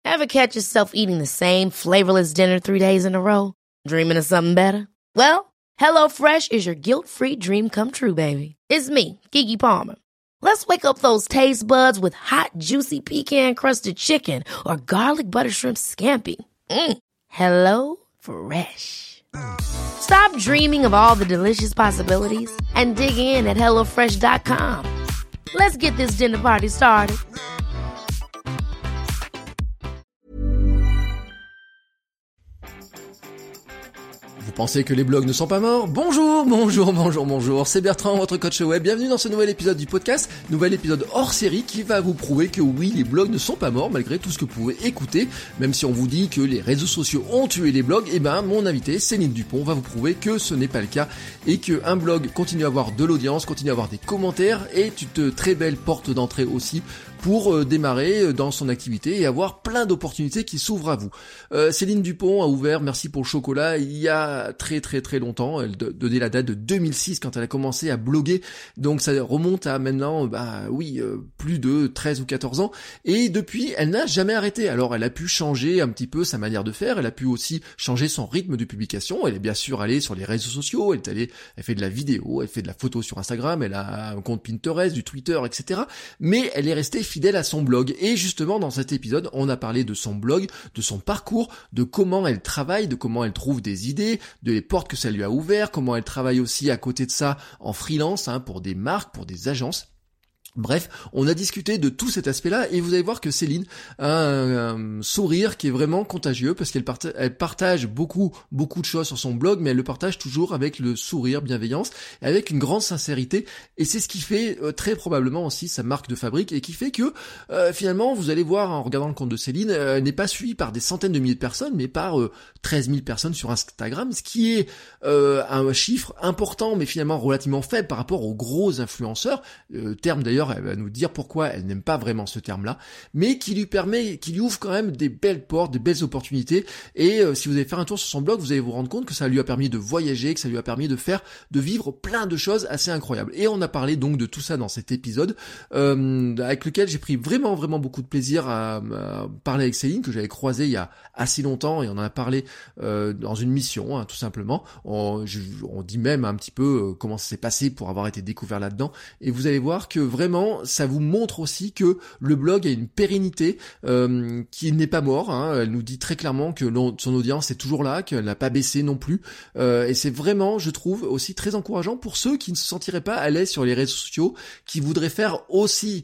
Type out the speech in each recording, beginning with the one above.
Ever catch yourself eating the same flavorless dinner 3 days in a row? Dreaming of something better? Well, HelloFresh is your guilt-free dream come true, baby. It's me, Keke Palmer. Let's wake up those taste buds with hot, juicy pecan-crusted chicken or garlic butter shrimp scampi. Hello Fresh. Stop dreaming of all the delicious possibilities and dig in at HelloFresh.com. Let's get this dinner party started. Vous pensez que les blogs ne sont pas morts? Bonjour, c'est Bertrand, votre coach web. Bienvenue dans ce nouvel épisode du podcast, nouvel épisode hors série qui va vous prouver que oui, les blogs ne sont pas morts malgré tout ce que vous pouvez écouter. Même si on vous dit que les réseaux sociaux ont tué les blogs, mon invité, Céline Dupont, va vous prouver que ce n'est pas le cas et qu'un blog continue à avoir de l'audience, continue à avoir des commentaires et une très belle porte d'entrée aussi pour démarrer dans son activité et avoir plein d'opportunités qui s'ouvrent à vous. Céline Dupont a ouvert, merci pour le chocolat, il y a très longtemps. Elle donnait la date de 2006 quand elle a commencé à bloguer, donc ça remonte à maintenant plus de 13 ou 14 ans, et depuis elle n'a jamais arrêté. Alors elle a pu changer un petit peu sa manière de faire, elle a pu aussi changer son rythme de publication, elle est bien sûr allée sur les réseaux sociaux, elle fait de la vidéo, elle fait de la photo sur Instagram, elle a un compte Pinterest, du Twitter, etc. Mais elle est restée fidèle à son blog, et justement dans cet épisode on a parlé de son blog, de son parcours, de comment elle travaille, de comment elle trouve des idées, de les portes que ça lui a ouvert, comment elle travaille aussi à côté de ça en freelance pour des marques, pour des agences. Bref, on a discuté de tout cet aspect-là et vous allez voir que Céline a un sourire qui est vraiment contagieux parce qu'elle partage beaucoup de choses sur son blog, mais elle le partage toujours avec le sourire, bienveillance, et avec une grande sincérité, et c'est ce qui fait très probablement aussi sa marque de fabrique et qui fait que finalement vous allez voir en regardant le compte de Céline, elle n'est pas suivie par des centaines de milliers de personnes mais par 13 000 personnes sur Instagram, ce qui est un chiffre important mais finalement relativement faible par rapport aux gros influenceurs, terme d'ailleurs elle va nous dire pourquoi elle n'aime pas vraiment ce terme-là, mais qui lui ouvre quand même des belles portes, des belles opportunités, et si vous allez faire un tour sur son blog, vous allez vous rendre compte que ça lui a permis de voyager, que ça lui a permis de vivre plein de choses assez incroyables. Et on a parlé donc de tout ça dans cet épisode, avec lequel j'ai pris vraiment beaucoup de plaisir à parler avec Céline, que j'avais croisée il y a assez longtemps, et on en a parlé dans une mission, tout simplement. On dit même un petit peu comment ça s'est passé pour avoir été découvert là-dedans, et vous allez voir que vraiment ça vous montre aussi que le blog a une pérennité qui n'est pas mort. Elle nous dit très clairement que son audience est toujours là, qu'elle n'a pas baissé non plus, et c'est vraiment, je trouve, aussi très encourageant pour ceux qui ne se sentiraient pas à l'aise sur les réseaux sociaux, qui voudraient faire aussi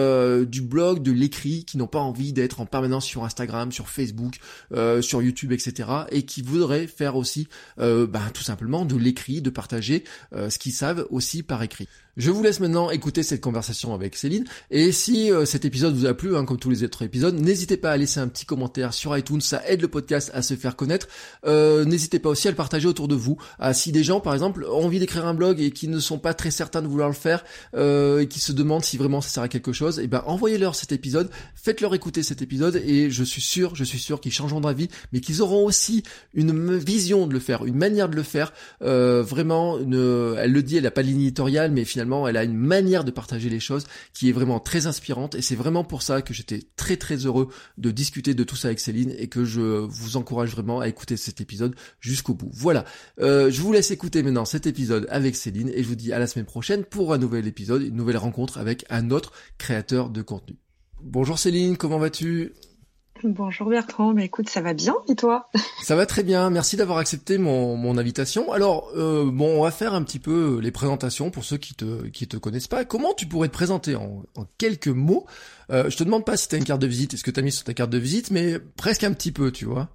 du blog, de l'écrit, qui n'ont pas envie d'être en permanence sur Instagram, sur Facebook, sur YouTube, etc., et qui voudraient faire aussi tout simplement de l'écrit, de partager ce qu'ils savent aussi par écrit. Je vous laisse maintenant écouter cette conversation avec Céline, et si cet épisode vous a plu, comme tous les autres épisodes, n'hésitez pas à laisser un petit commentaire sur iTunes, ça aide le podcast à se faire connaître. N'hésitez pas aussi à le partager autour de vous. Si des gens par exemple ont envie d'écrire un blog et qui ne sont pas très certains de vouloir le faire, et qui se demandent si vraiment ça sert à quelque chose, envoyez-leur cet épisode, faites-leur écouter cet épisode, et je suis sûr qu'ils changeront d'avis, mais qu'ils auront aussi une vision de le faire, une manière de le faire. Vraiment, elle le dit, elle n'a pas de ligne éditoriale, mais finalement elle a une manière de partager les choses qui est vraiment très inspirante, et c'est vraiment pour ça que j'étais très heureux de discuter de tout ça avec Céline, et que je vous encourage vraiment à écouter cet épisode jusqu'au bout. Voilà, je vous laisse écouter maintenant cet épisode avec Céline, et je vous dis à la semaine prochaine pour un nouvel épisode, une nouvelle rencontre avec un autre créateur de contenu. Bonjour Céline, comment vas-tu ? Bonjour Bertrand, écoute, ça va bien, et toi ? Ça va très bien, merci d'avoir accepté mon invitation. Alors, on va faire un petit peu les présentations pour ceux qui te connaissent pas. Comment tu pourrais te présenter en quelques mots ? Je te demande pas si t'as une carte de visite, est-ce que t'as mis sur ta carte de visite, mais presque un petit peu, tu vois.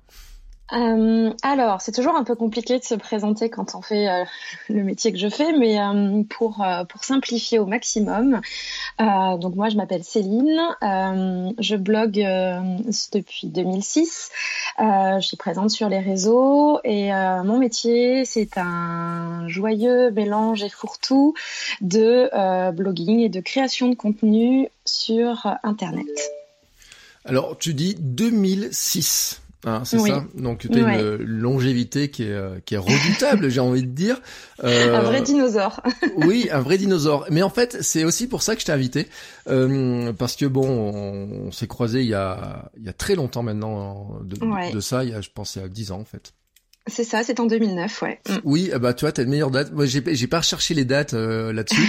Alors, c'est toujours un peu compliqué de se présenter quand on fait le métier que je fais, mais pour simplifier au maximum, donc moi je m'appelle Céline, je blogue depuis 2006, je suis présente sur les réseaux, et mon métier c'est un joyeux mélange et fourre-tout de blogging et de création de contenu sur Internet. Alors tu dis 2006. Hein, c'est Oui. ça. Donc tu as une longévité qui est redoutable, j'ai envie de dire. Un vrai dinosaure. Oui, un vrai dinosaure. Mais en fait, c'est aussi pour ça que je t'ai invité, parce que bon, on s'est croisés il y a très longtemps maintenant de ça. Je pense il y a 10 ans en fait. C'est ça, c'est en 2009, ouais. Oui, bah tu vois, t'as une meilleure date. Moi, j'ai pas recherché les dates là-dessus.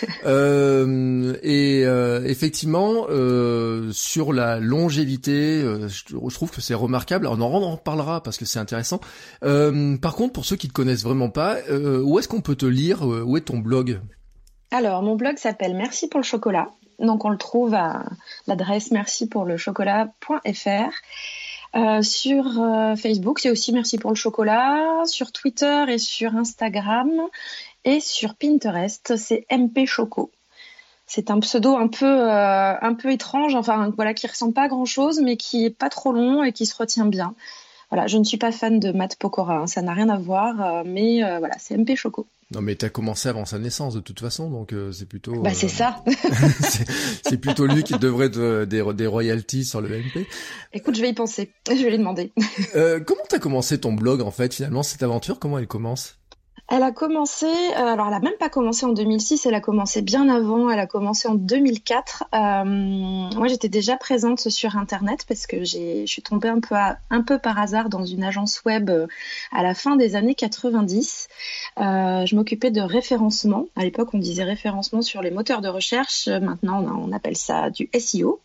Effectivement, sur la longévité, je trouve que c'est remarquable. Alors, on en reparlera parce que c'est intéressant. Par contre, pour ceux qui te connaissent vraiment pas, où est-ce qu'on peut te lire? Où est ton blog? Alors, mon blog s'appelle Merci pour le chocolat. Donc, on le trouve à l'adresse mercipourlechocolat.fr. Sur Facebook, c'est aussi Merci pour le chocolat. Sur Twitter et sur Instagram. Et sur Pinterest, c'est MP Choco. C'est un pseudo un peu étrange, enfin voilà, qui ressemble pas à grand chose, mais qui est pas trop long et qui se retient bien. Voilà, je ne suis pas fan de Matt Pokora, hein, ça n'a rien à voir, mais voilà, c'est MP Choco. Non mais t'as commencé avant sa naissance de toute façon, donc c'est plutôt... Bah c'est ça. c'est plutôt lui qui devrait des royalties sur le MP. Écoute, je vais y penser, je vais lui demander. Comment t'as commencé ton blog en fait, finalement, cette aventure, comment elle commence? Elle a commencé, alors elle a même pas commencé en 2006, elle a commencé bien avant, elle a commencé en 2004. Moi j'étais déjà présente sur Internet parce que je suis tombée un peu par hasard dans une agence web à la fin des années 90. Je m'occupais de référencement. À l'époque on disait référencement sur les moteurs de recherche, maintenant on appelle ça du SEO.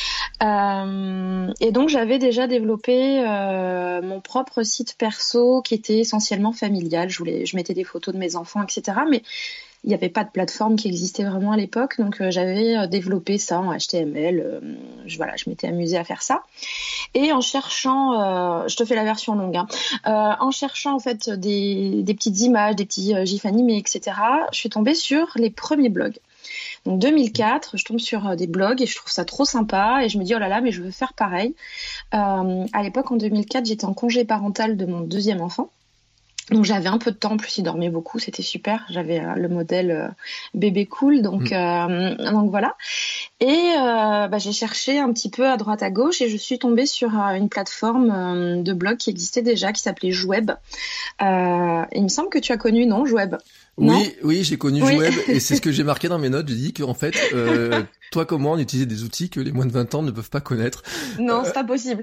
Et donc j'avais déjà développé mon propre site perso qui était essentiellement familial. Je mettais des photos de mes enfants, etc. Mais il n'y avait pas de plateforme qui existait vraiment à l'époque, donc j'avais développé ça en HTML. Je m'étais amusée à faire ça. Et en cherchant, je te fais la version longue, hein, en cherchant en fait des petites images, des petits gifs animés, etc. Je suis tombée sur les premiers blogs. Donc 2004, je tombe sur des blogs et je trouve ça trop sympa et je me dis oh là là mais je veux faire pareil. À l'époque en 2004, j'étais en congé parental de mon deuxième enfant. Donc j'avais un peu de temps, en plus il dormait beaucoup, c'était super. J'avais le modèle bébé cool, donc voilà. Et j'ai cherché un petit peu à droite à gauche et je suis tombée sur une plateforme de blog qui existait déjà, qui s'appelait Joueb. Il me semble que tu as connu, non, Joueb? Oui, j'ai connu Joueb et c'est ce que j'ai marqué dans mes notes. J'ai dit qu'en fait, toi comme moi, on utilisait des outils que les moins de 20 ans ne peuvent pas connaître. Non, c'est pas possible.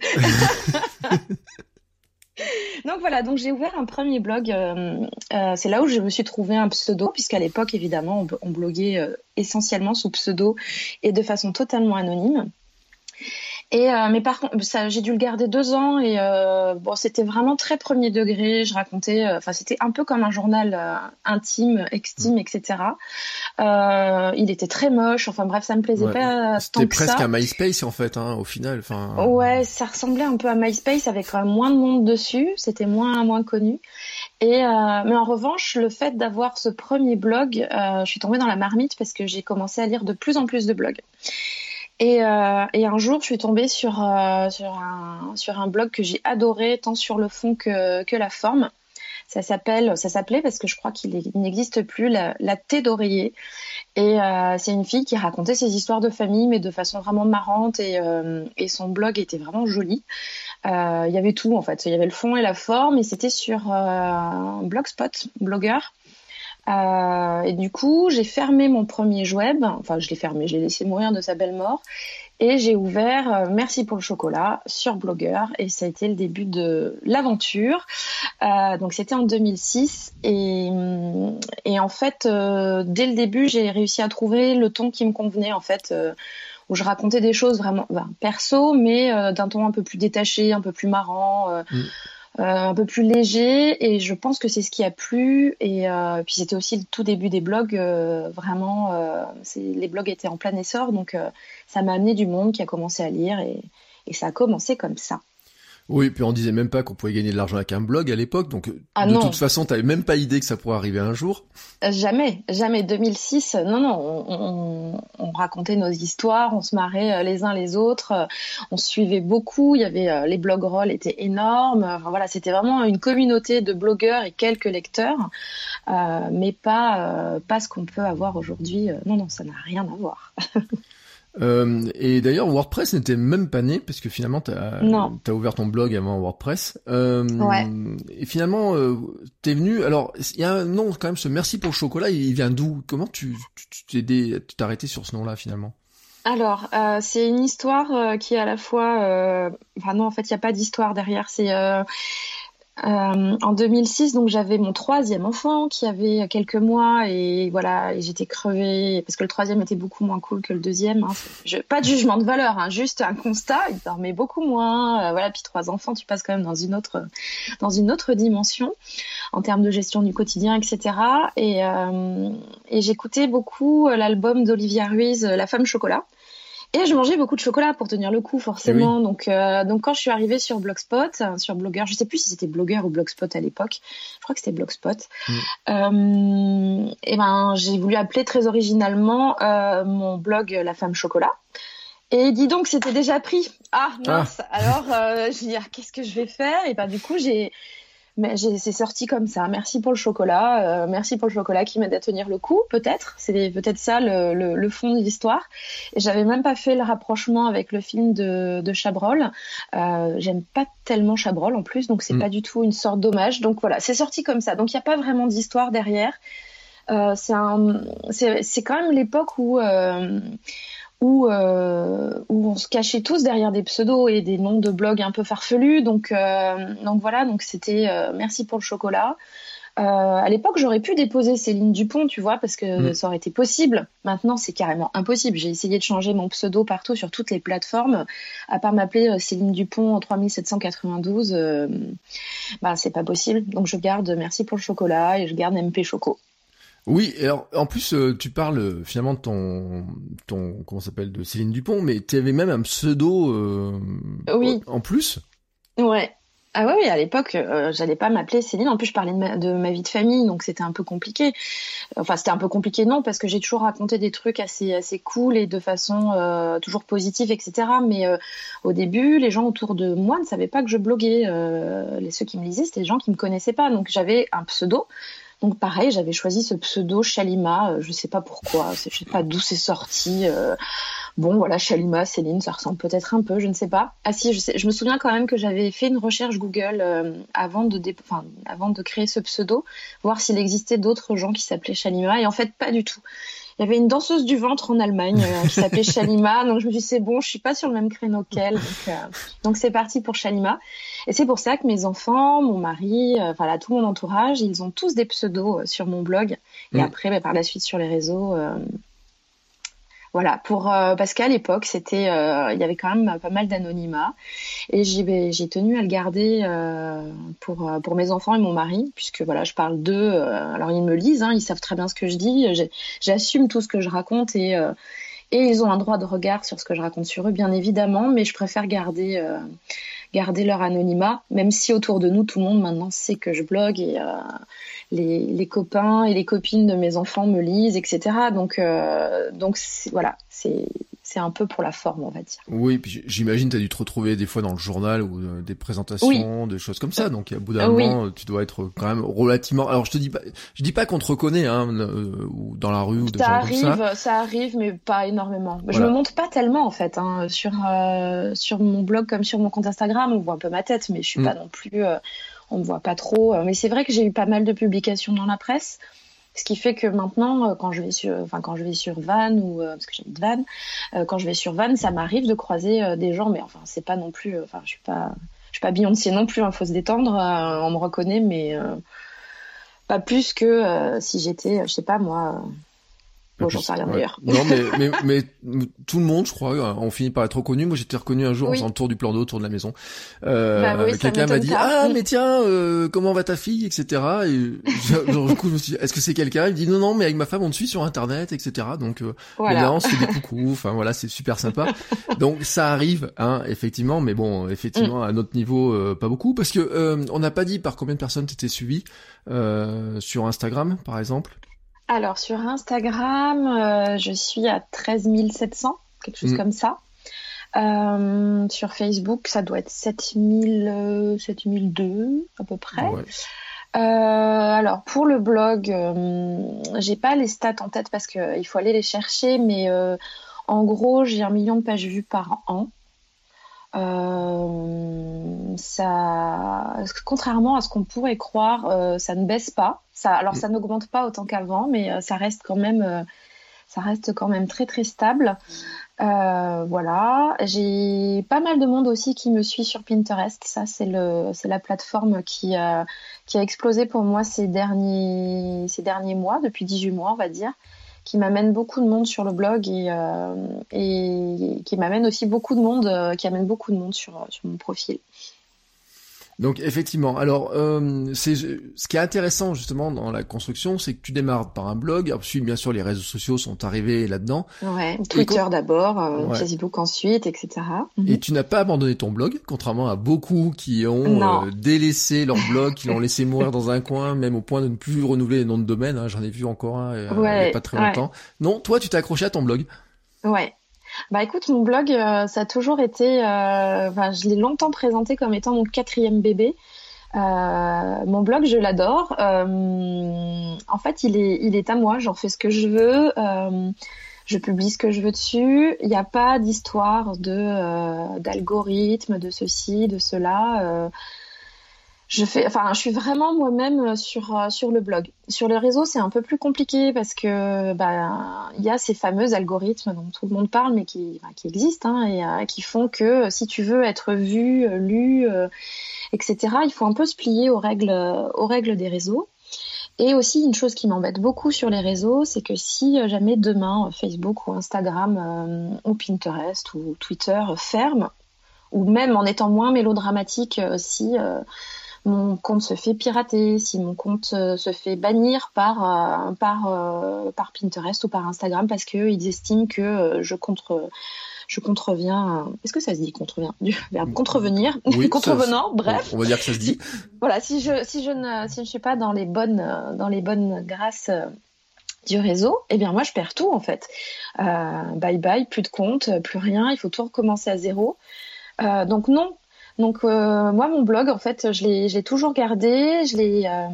Donc voilà, donc j'ai ouvert un premier blog. C'est là où je me suis trouvé un pseudo, puisqu'à l'époque, évidemment, on bloguait essentiellement sous pseudo et de façon totalement anonyme. Mais par contre, j'ai dû le garder 2 ans et c'était vraiment très premier degré. Je racontais, c'était un peu comme un journal intime, extime, etc. Il était très moche. Enfin bref, ça me plaisait pas tant que ça. C'était presque un MySpace en fait, hein, au final. Ouais, ça ressemblait un peu à MySpace avec moins de monde dessus. C'était moins connu. Mais en revanche, le fait d'avoir ce premier blog, je suis tombée dans la marmite parce que j'ai commencé à lire de plus en plus de blogs. Et un jour, je suis tombée sur un blog que j'ai adoré, tant sur le fond que la forme. Ça s'appelait, parce que je crois qu'il n'existe plus, la Thé d'oreiller. Et c'est une fille qui racontait ses histoires de famille, mais de façon vraiment marrante. Et son blog était vraiment joli. Il y avait tout, en fait. Il y avait le fond et la forme. Et c'était sur Blogspot, Blogueur. Et du coup, j'ai fermé mon premier Joueb. Enfin, je l'ai fermé, je l'ai laissé mourir de sa belle mort. Et j'ai ouvert Merci pour le chocolat sur Blogueur. Et ça a été le début de l'aventure. Donc, c'était en 2006. Et en fait, dès le début, j'ai réussi à trouver le ton qui me convenait, en fait, où je racontais des choses vraiment perso, mais d'un ton un peu plus détaché, un peu plus marrant. Un peu plus léger, et je pense que c'est ce qui a plu. Et puis c'était aussi le tout début des blogs, les blogs étaient en plein essor, donc ça m'a amené du monde qui a commencé à lire, et ça a commencé comme ça. Oui, puis on disait même pas qu'on pouvait gagner de l'argent avec un blog à l'époque, donc toute façon, t'avais même pas idée que ça pourrait arriver un jour. Jamais. 2006, non, on racontait nos histoires, on se marrait les uns les autres, on se suivait beaucoup, il y avait les blogrolls étaient énormes, enfin voilà, c'était vraiment une communauté de blogueurs et quelques lecteurs, mais pas ce qu'on peut avoir aujourd'hui. Non, ça n'a rien à voir. Et d'ailleurs, WordPress n'était même pas né, parce que finalement, t'as ouvert ton blog avant WordPress. Ouais. Et finalement, t'es venu. Alors, il y a un nom quand même. Ce merci pour le chocolat, il vient d'où? Comment tu t'es arrêté sur ce nom-là finalement? Alors, c'est une histoire qui est à la fois... Enfin non, en fait, il n'y a pas d'histoire derrière. C'est en 2006, donc j'avais mon troisième enfant qui avait quelques mois et voilà, et j'étais crevée parce que le troisième était beaucoup moins cool que le deuxième. Hein. Pas de jugement de valeur, hein, juste un constat. Il dormait beaucoup moins. Voilà, puis 3 enfants, tu passes quand même dans une autre dimension en termes de gestion du quotidien, etc. Et j'écoutais beaucoup l'album d'Olivia Ruiz, La Femme Chocolat. Et je mangeais beaucoup de chocolat pour tenir le coup, forcément. Oui. Donc quand je suis arrivée sur Blogspot, sur Blogger, je sais plus si c'était Blogger ou Blogspot à l'époque. Je crois que c'était Blogspot. Et ben, j'ai voulu appeler très originalement mon blog La Femme Chocolat. Et dis donc, c'était déjà pris. Ah mince. Alors, j'ai dit qu'est-ce que je vais faire? Et ben du coup, c'est sorti comme ça. Merci pour le chocolat. Merci pour le chocolat qui m'aide à tenir le coup, peut-être. C'est peut-être ça le fond de l'histoire. Et j'avais même pas fait le rapprochement avec le film de Chabrol. J'aime pas tellement Chabrol en plus, donc c'est pas du tout une sorte d'hommage. Donc voilà, c'est sorti comme ça. Donc il y a pas vraiment d'histoire derrière. C'est quand même l'époque où on se cachait tous derrière des pseudos et des noms de blogs un peu farfelus. Donc voilà, donc c'était merci pour le chocolat. À l'époque, j'aurais pu déposer Céline Dupont, tu vois, parce que ça aurait été possible. Maintenant, c'est carrément impossible. J'ai essayé de changer mon pseudo partout sur toutes les plateformes, à part m'appeler Céline Dupont 3792. C'est pas possible. Donc je garde merci pour le chocolat et je garde MP Choco. Oui, alors en plus tu parles finalement de ton comment ça s'appelle, de Céline Dupont, mais tu avais même un pseudo oui. En plus. Ouais. Ah oui, à l'époque, j'allais pas m'appeler Céline. En plus, je parlais de ma vie de famille, donc c'était un peu compliqué. Enfin, c'était un peu compliqué, non, parce que j'ai toujours raconté des trucs assez cool et de façon toujours positive, etc. Mais au début, les gens autour de moi ne savaient pas que je bloguais. Ceux qui me lisaient, c'était des gens qui me connaissaient pas. Donc j'avais un pseudo. Donc pareil, j'avais choisi ce pseudo Chalima, je sais pas pourquoi, je sais pas d'où c'est sorti. Bon voilà, Chalima, Céline, ça ressemble peut-être un peu, je ne sais pas. Ah si, je me souviens quand même que j'avais fait une recherche Google avant de créer ce pseudo, voir s'il existait d'autres gens qui s'appelaient Chalima, et en fait pas du tout. Il y avait une danseuse du ventre en Allemagne qui s'appelait Chalima, donc je me suis dit c'est bon, je suis pas sur le même créneau qu'elle, donc c'est parti pour Chalima. Et c'est pour ça que mes enfants, mon mari, tout mon entourage, ils ont tous des pseudos sur mon blog. Et après, par la suite sur les réseaux, voilà, parce qu'à l'époque, il y avait quand même pas mal d'anonymat, et j'ai tenu à le garder pour mes enfants et mon mari, puisque voilà, je parle d'eux. Alors ils me lisent, hein, ils savent très bien ce que je dis. J'assume tout ce que je raconte et ils ont un droit de regard sur ce que je raconte sur eux, bien évidemment, mais je préfère garder leur anonymat, même si autour de nous, tout le monde maintenant sait que je blogue et les copains et les copines de mes enfants me lisent, etc. Donc voilà, c'est un peu pour la forme, on va dire. Oui, puis j'imagine t'as dû te retrouver des fois dans le journal ou des présentations, des choses comme ça. Donc à bout d'un moment, tu dois être quand même relativement. Alors je dis pas qu'on te reconnaît, hein, ou dans la rue ou des gens comme ça. Ça arrive, mais pas énormément. Voilà. Je me montre pas tellement en fait, hein, sur mon blog comme sur mon compte Instagram. On voit un peu ma tête, mais je suis pas non plus. On me voit pas trop. Mais c'est vrai que j'ai eu pas mal de publications dans la presse. Ce qui fait que maintenant, quand je vais sur Vannes ou parce que j'habite Vannes, quand je vais sur Vannes, ça m'arrive de croiser des gens, mais enfin c'est pas non plus, je suis pas Beyoncé non plus, faut se détendre, on me reconnaît, mais pas plus que si j'étais, je sais pas moi. Bon, j'en sais rien d'ailleurs. Non, mais tout le monde, je crois, on finit par être reconnu. Moi, j'étais reconnu un jour en faisant le tour du plan d'eau autour de la maison. Quelqu'un m'a dit, mais tiens, comment va ta fille, etc. Et du coup, je me suis dit, est-ce que c'est quelqu'un? Il me dit, non, mais avec ma femme, on te suit sur Internet, etc. Donc, voilà. C'est des coucous. Enfin, voilà, c'est super sympa. Donc, ça arrive, hein, effectivement. Mais bon, effectivement, à notre niveau, pas beaucoup. Parce que, on n'a pas dit par combien de personnes t'étais suivi, sur Instagram, par exemple. Alors, sur Instagram, je suis à 13 700, quelque chose comme ça. Sur Facebook, ça doit être 7002 à peu près. Ouais. Alors, pour le blog, j'ai pas les stats en tête parce qu'il faut aller les chercher, mais En gros, j'ai 1 million de pages vues par an. Contrairement à ce qu'on pourrait croire, ça ne baisse pas. Ça n'augmente pas autant qu'avant, mais ça reste quand même très très stable. Voilà. J'ai pas mal de monde aussi qui me suit sur Pinterest. Ça, c'est la plateforme qui a explosé pour moi ces derniers mois, depuis 18 mois, on va dire, qui m'amène beaucoup de monde sur le blog et qui m'amène aussi beaucoup de monde, qui amène beaucoup de monde sur mon profil. Donc effectivement, alors ce qui est intéressant justement dans la construction, c'est que tu démarres par un blog, ensuite bien sûr les réseaux sociaux sont arrivés là-dedans. Ouais, Twitter d'abord, Facebook ensuite, etc. Et tu n'as pas abandonné ton blog, contrairement à beaucoup qui ont délaissé leur blog, qui l'ont laissé mourir dans un coin, même au point de ne plus renouveler les noms de domaine. Hein, j'en ai vu encore un il y a pas très longtemps. Non, toi tu t'es accroché à ton blog. Ouais. Bah écoute, mon blog, ça a toujours été, je l'ai longtemps présenté comme étant mon 4e bébé. Mon blog, je l'adore. En fait, il est à moi. J'en fais ce que je veux. Je publie ce que je veux dessus. Il n'y a pas d'histoire d'algorithme, de ceci, de cela. Je suis vraiment moi-même sur le blog. Sur les réseaux, c'est un peu plus compliqué parce que il y a ces fameux algorithmes dont tout le monde parle, mais qui existent et qui font que si tu veux être vu, lu, etc., il faut un peu se plier aux règles des réseaux. Et aussi, une chose qui m'embête beaucoup sur les réseaux, c'est que si jamais demain Facebook ou Instagram ou Pinterest ou Twitter ferment, ou même en étant moins mélodramatique, si mon compte se fait pirater, si mon compte se fait bannir par Pinterest ou par Instagram parce qu'ils estiment que je contreviens. Est-ce que ça se dit contrevient du verbe contrevenir? Oui, contrevenant, bref. On va dire que ça se dit. Voilà, si je ne suis pas dans les bonnes grâces du réseau, eh bien moi je perds tout en fait. Bye bye, plus de compte, plus rien, il faut tout recommencer à zéro. Donc non. Donc moi mon blog en fait je l'ai toujours gardé, à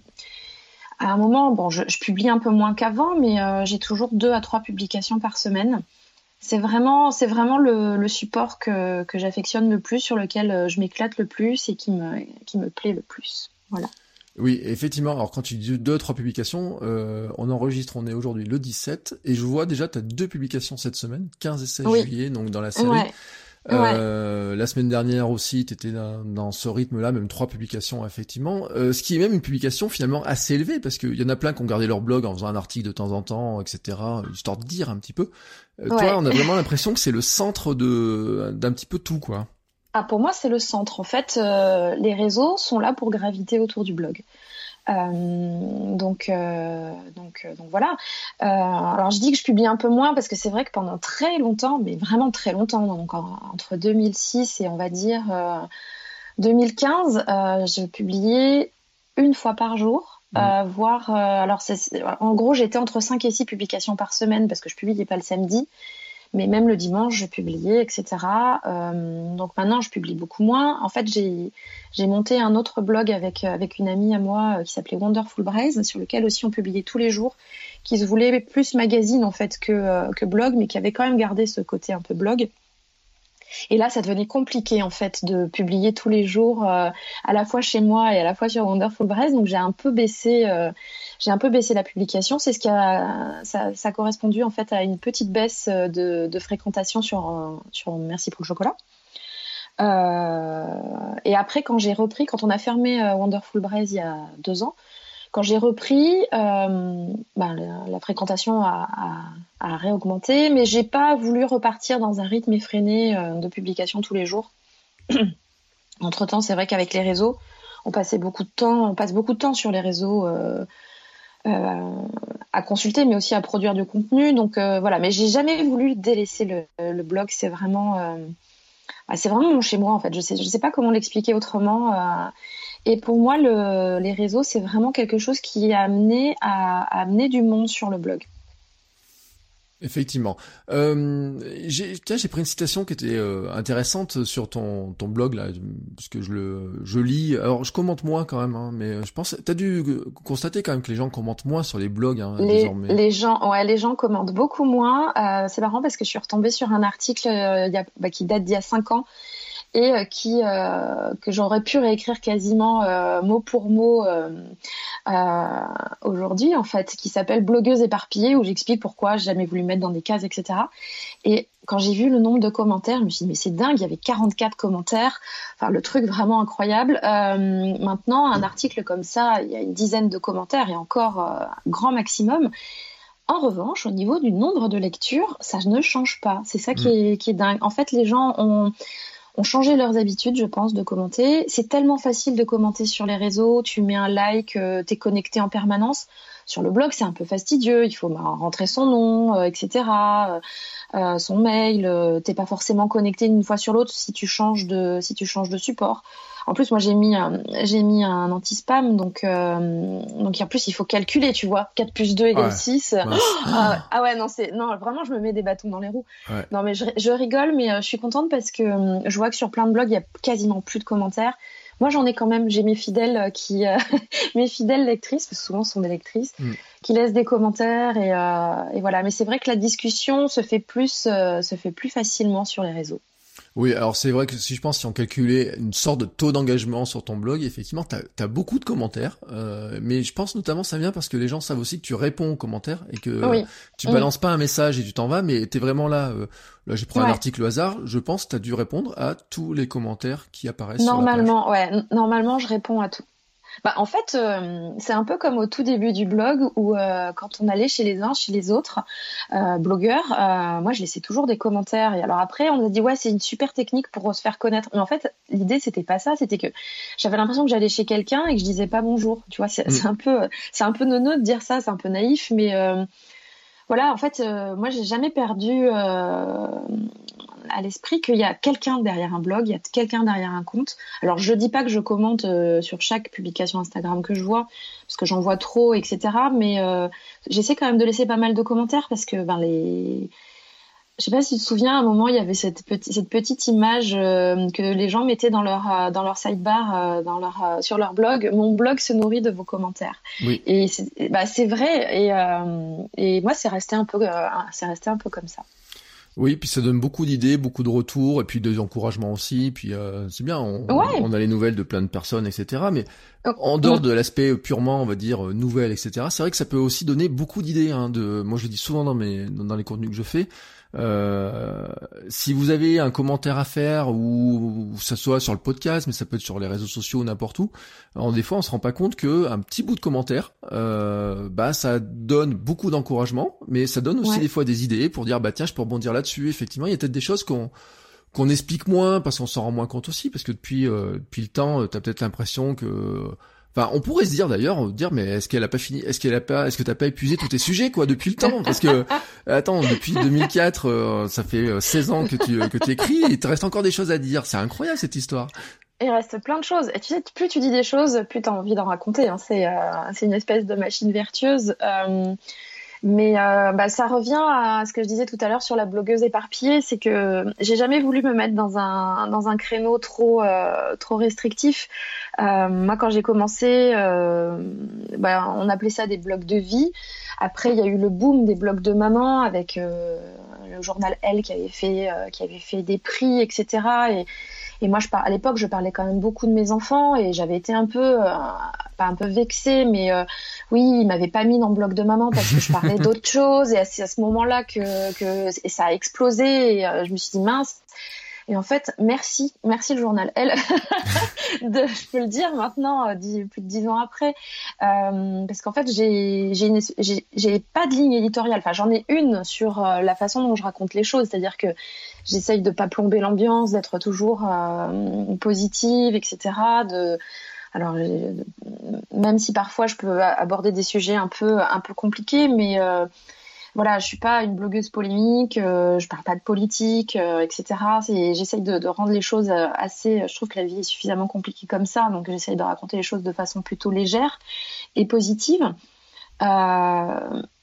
un moment je publie un peu moins qu'avant mais j'ai toujours 2 à 3 publications par semaine. C'est vraiment le support que j'affectionne le plus, sur lequel je m'éclate le plus et qui me plaît le plus. Voilà. Oui, effectivement. Alors quand tu dis 2 à 3 publications, on est aujourd'hui le 17 et je vois déjà tu as 2 publications cette semaine, 15 et 16 juillet, donc dans la série. Ouais. La semaine dernière aussi, t'étais dans ce rythme-là, même 3 publications effectivement. Ce qui est même une publication finalement assez élevée, parce qu'il y en a plein qui ont gardé leur blog en faisant un article de temps en temps, etc., histoire de dire un petit peu. Toi, on a vraiment l'impression que c'est le centre d'un petit peu tout, quoi. Ah, pour moi, c'est le centre. En fait, les réseaux sont là pour graviter autour du blog. Donc voilà. Alors je dis que je publie un peu moins parce que c'est vrai que pendant très longtemps, mais vraiment très longtemps, donc entre 2006 et on va dire 2015, je publiais 1 fois par jour, voire alors en gros j'étais entre 5 et 6 publications par semaine parce que je publiais pas le samedi. Mais même le dimanche, je publiais, etc. Donc maintenant, je publie beaucoup moins. En fait, j'ai monté un autre blog avec une amie à moi qui s'appelait Wonderful Braise, sur lequel aussi on publiait tous les jours, qui se voulait plus magazine en fait que blog, mais qui avait quand même gardé ce côté un peu blog. Et là, ça devenait compliqué en fait de publier tous les jours, à la fois chez moi et à la fois sur Wonderful Braise. Donc j'ai un peu baissé la publication. C'est ça a correspondu en fait à une petite baisse de fréquentation sur Merci pour le chocolat. Et après, quand on a fermé Wonderful Braise il y a 2 ans, quand j'ai repris, la fréquentation a réaugmenté, mais j'ai pas voulu repartir dans un rythme effréné de publication tous les jours. Entre-temps, c'est vrai qu'avec les réseaux, on passe beaucoup de temps sur les réseaux à consulter, mais aussi à produire du contenu. Donc voilà, mais j'ai jamais voulu délaisser le blog. C'est vraiment mon chez moi en fait. Je sais pas comment l'expliquer autrement. Et pour moi, les réseaux, c'est vraiment quelque chose qui a amené du monde sur le blog. Effectivement. J'ai pris une citation qui était intéressante sur ton blog là, parce que je lis. Alors je commente moins quand même, hein, mais je pense t'as dû constater quand même que les gens commentent moins sur les blogs hein, désormais. Les gens commentent beaucoup moins. C'est marrant parce que je suis retombée sur un article qui date d'il y a 5 ans et que j'aurais pu réécrire quasiment mot pour mot aujourd'hui en fait, qui s'appelle Blogueuse éparpillée, où j'explique pourquoi j'ai jamais voulu me mettre dans des cases, etc. Et quand j'ai vu le nombre de commentaires, je me suis dit mais c'est dingue, il y avait 44 commentaires, enfin le truc vraiment incroyable. Maintenant un article comme ça, il y a une dizaine de commentaires et encore grand maximum. En revanche, au niveau du nombre de lectures, ça ne change pas. C'est ça qui est dingue. En fait, les gens ont changé leurs habitudes, je pense, de commenter. C'est tellement facile de commenter sur les réseaux. Tu mets un like, t'es connecté en permanence. Sur le blog, c'est un peu fastidieux. Il faut rentrer son nom, etc., son mail. T'es pas forcément connecté d'une fois sur l'autre si tu changes de support. En plus, moi, j'ai mis un anti-spam, donc en plus, il faut calculer, tu vois. 4 plus 2 égale 6. Ah ouais, non, vraiment, je me mets des bâtons dans les roues. Ouais. Non, mais je rigole, mais je suis contente parce que je vois que sur plein de blogs, il y a quasiment plus de commentaires. Moi, j'en ai quand même, j'ai mes fidèles mes fidèles lectrices, parce que souvent, ce sont des lectrices, qui laissent des commentaires et voilà. Mais c'est vrai que la discussion se fait plus facilement sur les réseaux. Oui, alors c'est vrai que si on calculait une sorte de taux d'engagement sur ton blog, effectivement, t'as beaucoup de commentaires, mais je pense notamment ça vient parce que les gens savent aussi que tu réponds aux commentaires et que tu balances pas un message et tu t'en vas, mais t'es vraiment là. Là, j'ai pris un article au hasard, je pense que t'as dû répondre à tous les commentaires qui apparaissent sur la page. Normalement, je réponds à tout. En fait, c'est un peu comme au tout début du blog où quand on allait chez les uns, chez les autres blogueurs, moi je laissais toujours des commentaires. Et alors après, on a dit ouais, c'est une super technique pour se faire connaître. Mais en fait, l'idée c'était pas ça, c'était que j'avais l'impression que j'allais chez quelqu'un et que je disais pas bonjour. Tu vois, c'est un peu nono de dire ça, c'est un peu naïf, mais voilà, en fait, moi j'ai jamais perdu à l'esprit qu'il y a quelqu'un derrière un blog, il y a quelqu'un derrière un compte. Alors je dis pas que je commente sur chaque publication Instagram que je vois, parce que j'en vois trop, etc. Mais j'essaie quand même de laisser pas mal de commentaires parce que je sais pas si tu te souviens, à un moment il y avait cette petite image que les gens mettaient dans leur sidebar, sur leur blog. Mon blog se nourrit de vos commentaires. Oui. Et c'est vrai. Et moi c'est resté un peu comme ça. Oui, puis ça donne beaucoup d'idées, beaucoup de retours, et puis des encouragements aussi. Puis c'est bien, on a les nouvelles de plein de personnes, etc. Mais en dehors de l'aspect purement, on va dire, nouvelles, etc., c'est vrai que ça peut aussi donner beaucoup d'idées. Moi, je le dis souvent dans les contenus que je fais. Si vous avez un commentaire à faire, ou ça soit sur le podcast, mais ça peut être sur les réseaux sociaux ou n'importe où, alors des fois on se rend pas compte que un petit bout de commentaire, ça donne beaucoup d'encouragement, mais ça donne aussi des fois des idées pour dire tiens, je peux rebondir là-dessus. Effectivement, il y a peut-être des choses qu'on explique moins parce qu'on s'en rend moins compte aussi, parce que depuis le temps, t'as peut-être l'impression que on pourrait se dire d'ailleurs, mais est-ce que t'as pas épuisé tous tes sujets, quoi, depuis le temps? Parce que, attends, depuis 2004, ça fait 16 ans que tu écris, et il te reste encore des choses à dire. C'est incroyable, cette histoire. Il reste plein de choses. Et tu sais, plus tu dis des choses, plus t'as envie d'en raconter, hein. C'est une espèce de machine vertueuse. Mais ça revient à ce que je disais tout à l'heure sur la blogueuse éparpillée, c'est que j'ai jamais voulu me mettre dans un créneau trop restrictif. Moi, quand j'ai commencé, on appelait ça des blogs de vie. Après, il y a eu le boom des blogs de maman avec le journal Elle qui avait fait des prix, etc. Et moi, à l'époque, je parlais quand même beaucoup de mes enfants et j'avais été un peu, pas un peu vexée, mais oui, ils m'avaient pas mis dans le blog de maman parce que je parlais d'autres choses. Et c'est à ce moment-là que ça a explosé. Et je me suis dit mince. Et en fait, merci le journal Elle. Je peux le dire maintenant, plus de 10 ans après, parce qu'en fait, j'ai pas de ligne éditoriale. Enfin, j'en ai une sur la façon dont je raconte les choses, c'est-à-dire que j'essaye de pas plomber l'ambiance, d'être toujours positive, etc. Alors, même si parfois je peux aborder des sujets un peu compliqués, mais voilà, je suis pas une blogueuse polémique, je parle pas de politique, etc. J'essaye de rendre les choses assez. Je trouve que la vie est suffisamment compliquée comme ça, donc j'essaye de raconter les choses de façon plutôt légère et positive.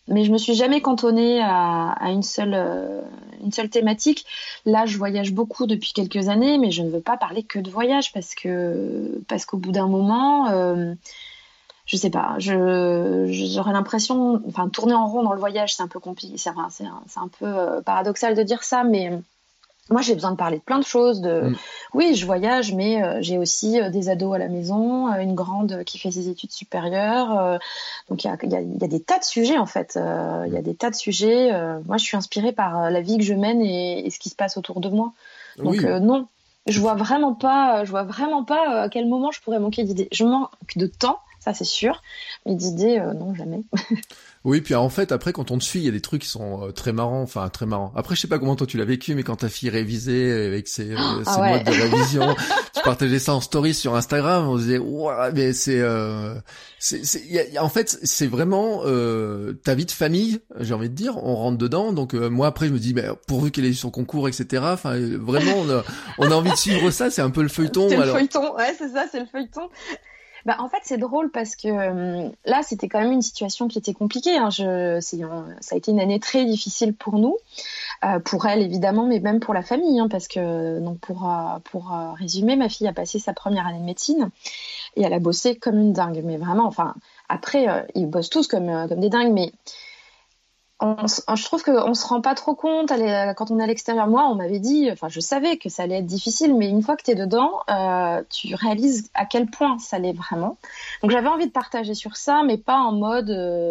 Mais je me suis jamais cantonnée à une seule thématique. Là, je voyage beaucoup depuis quelques années, mais je ne veux pas parler que de voyage parce qu'au bout d'un moment, je sais pas, j'aurais l'impression, enfin, tourner en rond dans le voyage, c'est un peu compliqué, c'est un peu paradoxal de dire ça, mais moi, j'ai besoin de parler de plein de choses. Oui, je voyage, mais j'ai aussi des ados à la maison, une grande qui fait ses études supérieures. Donc, il y a des tas de sujets, en fait. Il y a des tas de sujets. Moi, je suis inspirée par la vie que je mène et ce qui se passe autour de moi. Donc, non, je vois vraiment pas à quel moment je pourrais manquer d'idées. Je manque de temps, ça c'est sûr, mais d'idées, non, jamais. Oui, puis en fait, après, quand on te suit, il y a des trucs qui sont très marrants, enfin très marrants. Après, je sais pas comment toi tu l'as vécu, mais quand ta fille révisait avec ses modes de révision, tu partageais ça en story sur Instagram, on se disait, ouah, mais en fait, c'est vraiment ta vie de famille, j'ai envie de dire, on rentre dedans. Donc moi après, je me dis, mais pourvu qu'elle ait eu son concours, etc. Enfin, vraiment, on a envie de suivre ça. C'est un peu le feuilleton. C'est le feuilleton, ouais, c'est ça, c'est le feuilleton. Bah, en fait, c'est drôle parce que là, c'était quand même une situation qui était compliquée. Hein. Ça a été une année très difficile pour nous, pour elle évidemment, mais même pour la famille, hein, parce que donc pour résumer, ma fille a passé sa première année de médecine et elle a bossé comme une dingue. Mais vraiment, enfin, après, ils bossent tous comme des dingues, mais je trouve qu'on se rend pas trop compte quand on est à l'extérieur. Moi, on m'avait dit, enfin, je savais que ça allait être difficile, mais une fois que tu es dedans, tu réalises à quel point ça l'est vraiment. Donc, j'avais envie de partager sur ça, mais pas en mode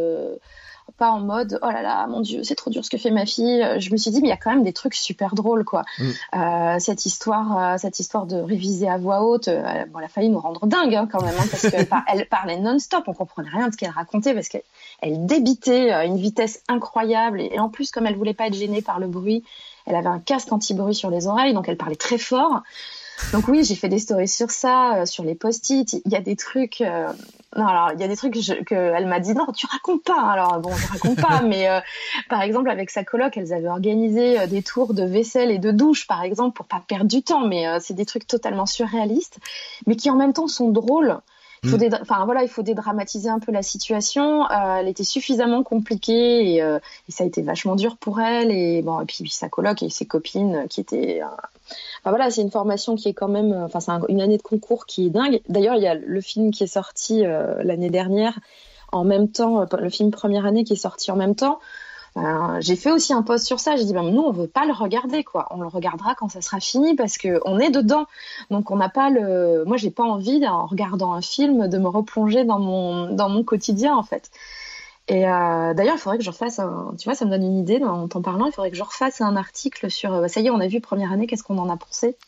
oh là là, mon Dieu, c'est trop dur ce que fait ma fille. Je me suis dit, mais il y a quand même des trucs super drôles, quoi. Cette histoire de réviser à voix haute, elle a failli nous rendre dingue, hein, quand même, hein, parce qu'elle parlait non-stop, on comprenait rien de ce qu'elle racontait, parce qu'elle débitait à une vitesse incroyable, et en plus, comme elle voulait pas être gênée par le bruit, elle avait un casque anti-bruit sur les oreilles, donc elle parlait très fort. Donc oui, j'ai fait des stories sur ça, sur les post-it. Il y a des trucs. Non, alors il y a des trucs que elle m'a dit non, tu racontes pas. Alors bon, je raconte pas, mais par exemple avec sa coloc, elles avaient organisé des tours de vaisselle et de douche, par exemple, pour pas perdre du temps. Mais c'est des trucs totalement surréalistes, mais qui en même temps sont drôles. Il faut dédramatiser un peu la situation. Elle était suffisamment compliquée et ça a été vachement dur pour elle. Et puis sa coloc et ses copines qui étaient. C'est une formation qui est quand même. C'est une année de concours qui est dingue. D'ailleurs, il y a le film qui est sorti l'année dernière en même temps. Le film Première année qui est sorti en même temps. J'ai fait aussi un post sur ça. J'ai dit, nous, on veut pas le regarder, quoi. On le regardera quand ça sera fini parce que on est dedans. Donc, on n'a pas moi, j'ai pas envie, en regardant un film, de me replonger dans mon quotidien, en fait. Et d'ailleurs, il faudrait que je refasse tu vois, ça me donne une idée en t'en parlant. Il faudrait que je refasse un article sur. Ça y est, on a vu Première année. Qu'est-ce qu'on en a pensé?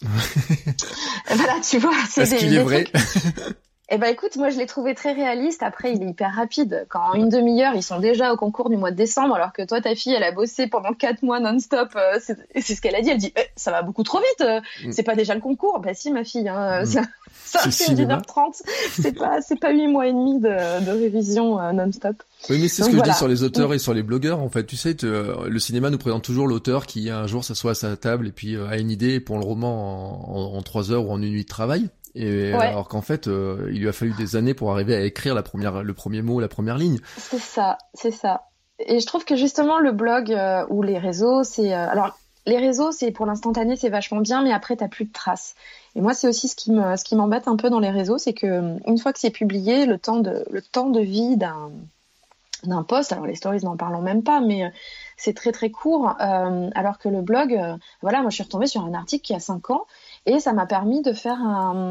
Voilà, tu vois. Est-ce qu'il est vrai? Eh ben écoute, moi je l'ai trouvé très réaliste. Après, il est hyper rapide. Quand en une demi-heure, ils sont déjà au concours du mois de décembre, alors que toi, ta fille, elle a bossé pendant 4 mois non-stop. C'est ce qu'elle a dit. Elle dit, ça va beaucoup trop vite. C'est pas déjà le concours. Bah si, ma fille. Hein, c'est un film d'1h30. C'est pas 8 mois et demi de révision non-stop. Oui, mais c'est ce que je dis sur les auteurs et sur les blogueurs. En fait, tu sais, le cinéma nous présente toujours l'auteur qui un jour s'assoit à sa table et puis a une idée pour le roman en 3 heures ou en une nuit de travail. Et alors qu'en fait, il lui a fallu des années pour arriver à écrire le premier mot, la première ligne. C'est ça. Et je trouve que justement le blog ou les réseaux, alors les réseaux, c'est pour l'instantané, c'est vachement bien, mais après t'as plus de traces. Et moi, c'est aussi ce qui m'embête un peu dans les réseaux, c'est que une fois que c'est publié, le temps de vie d'un post, alors les stories n'en parlons même pas, mais c'est très très court, alors que le blog, moi je suis retombée sur un article qui a 5 ans. Et ça m'a permis de faire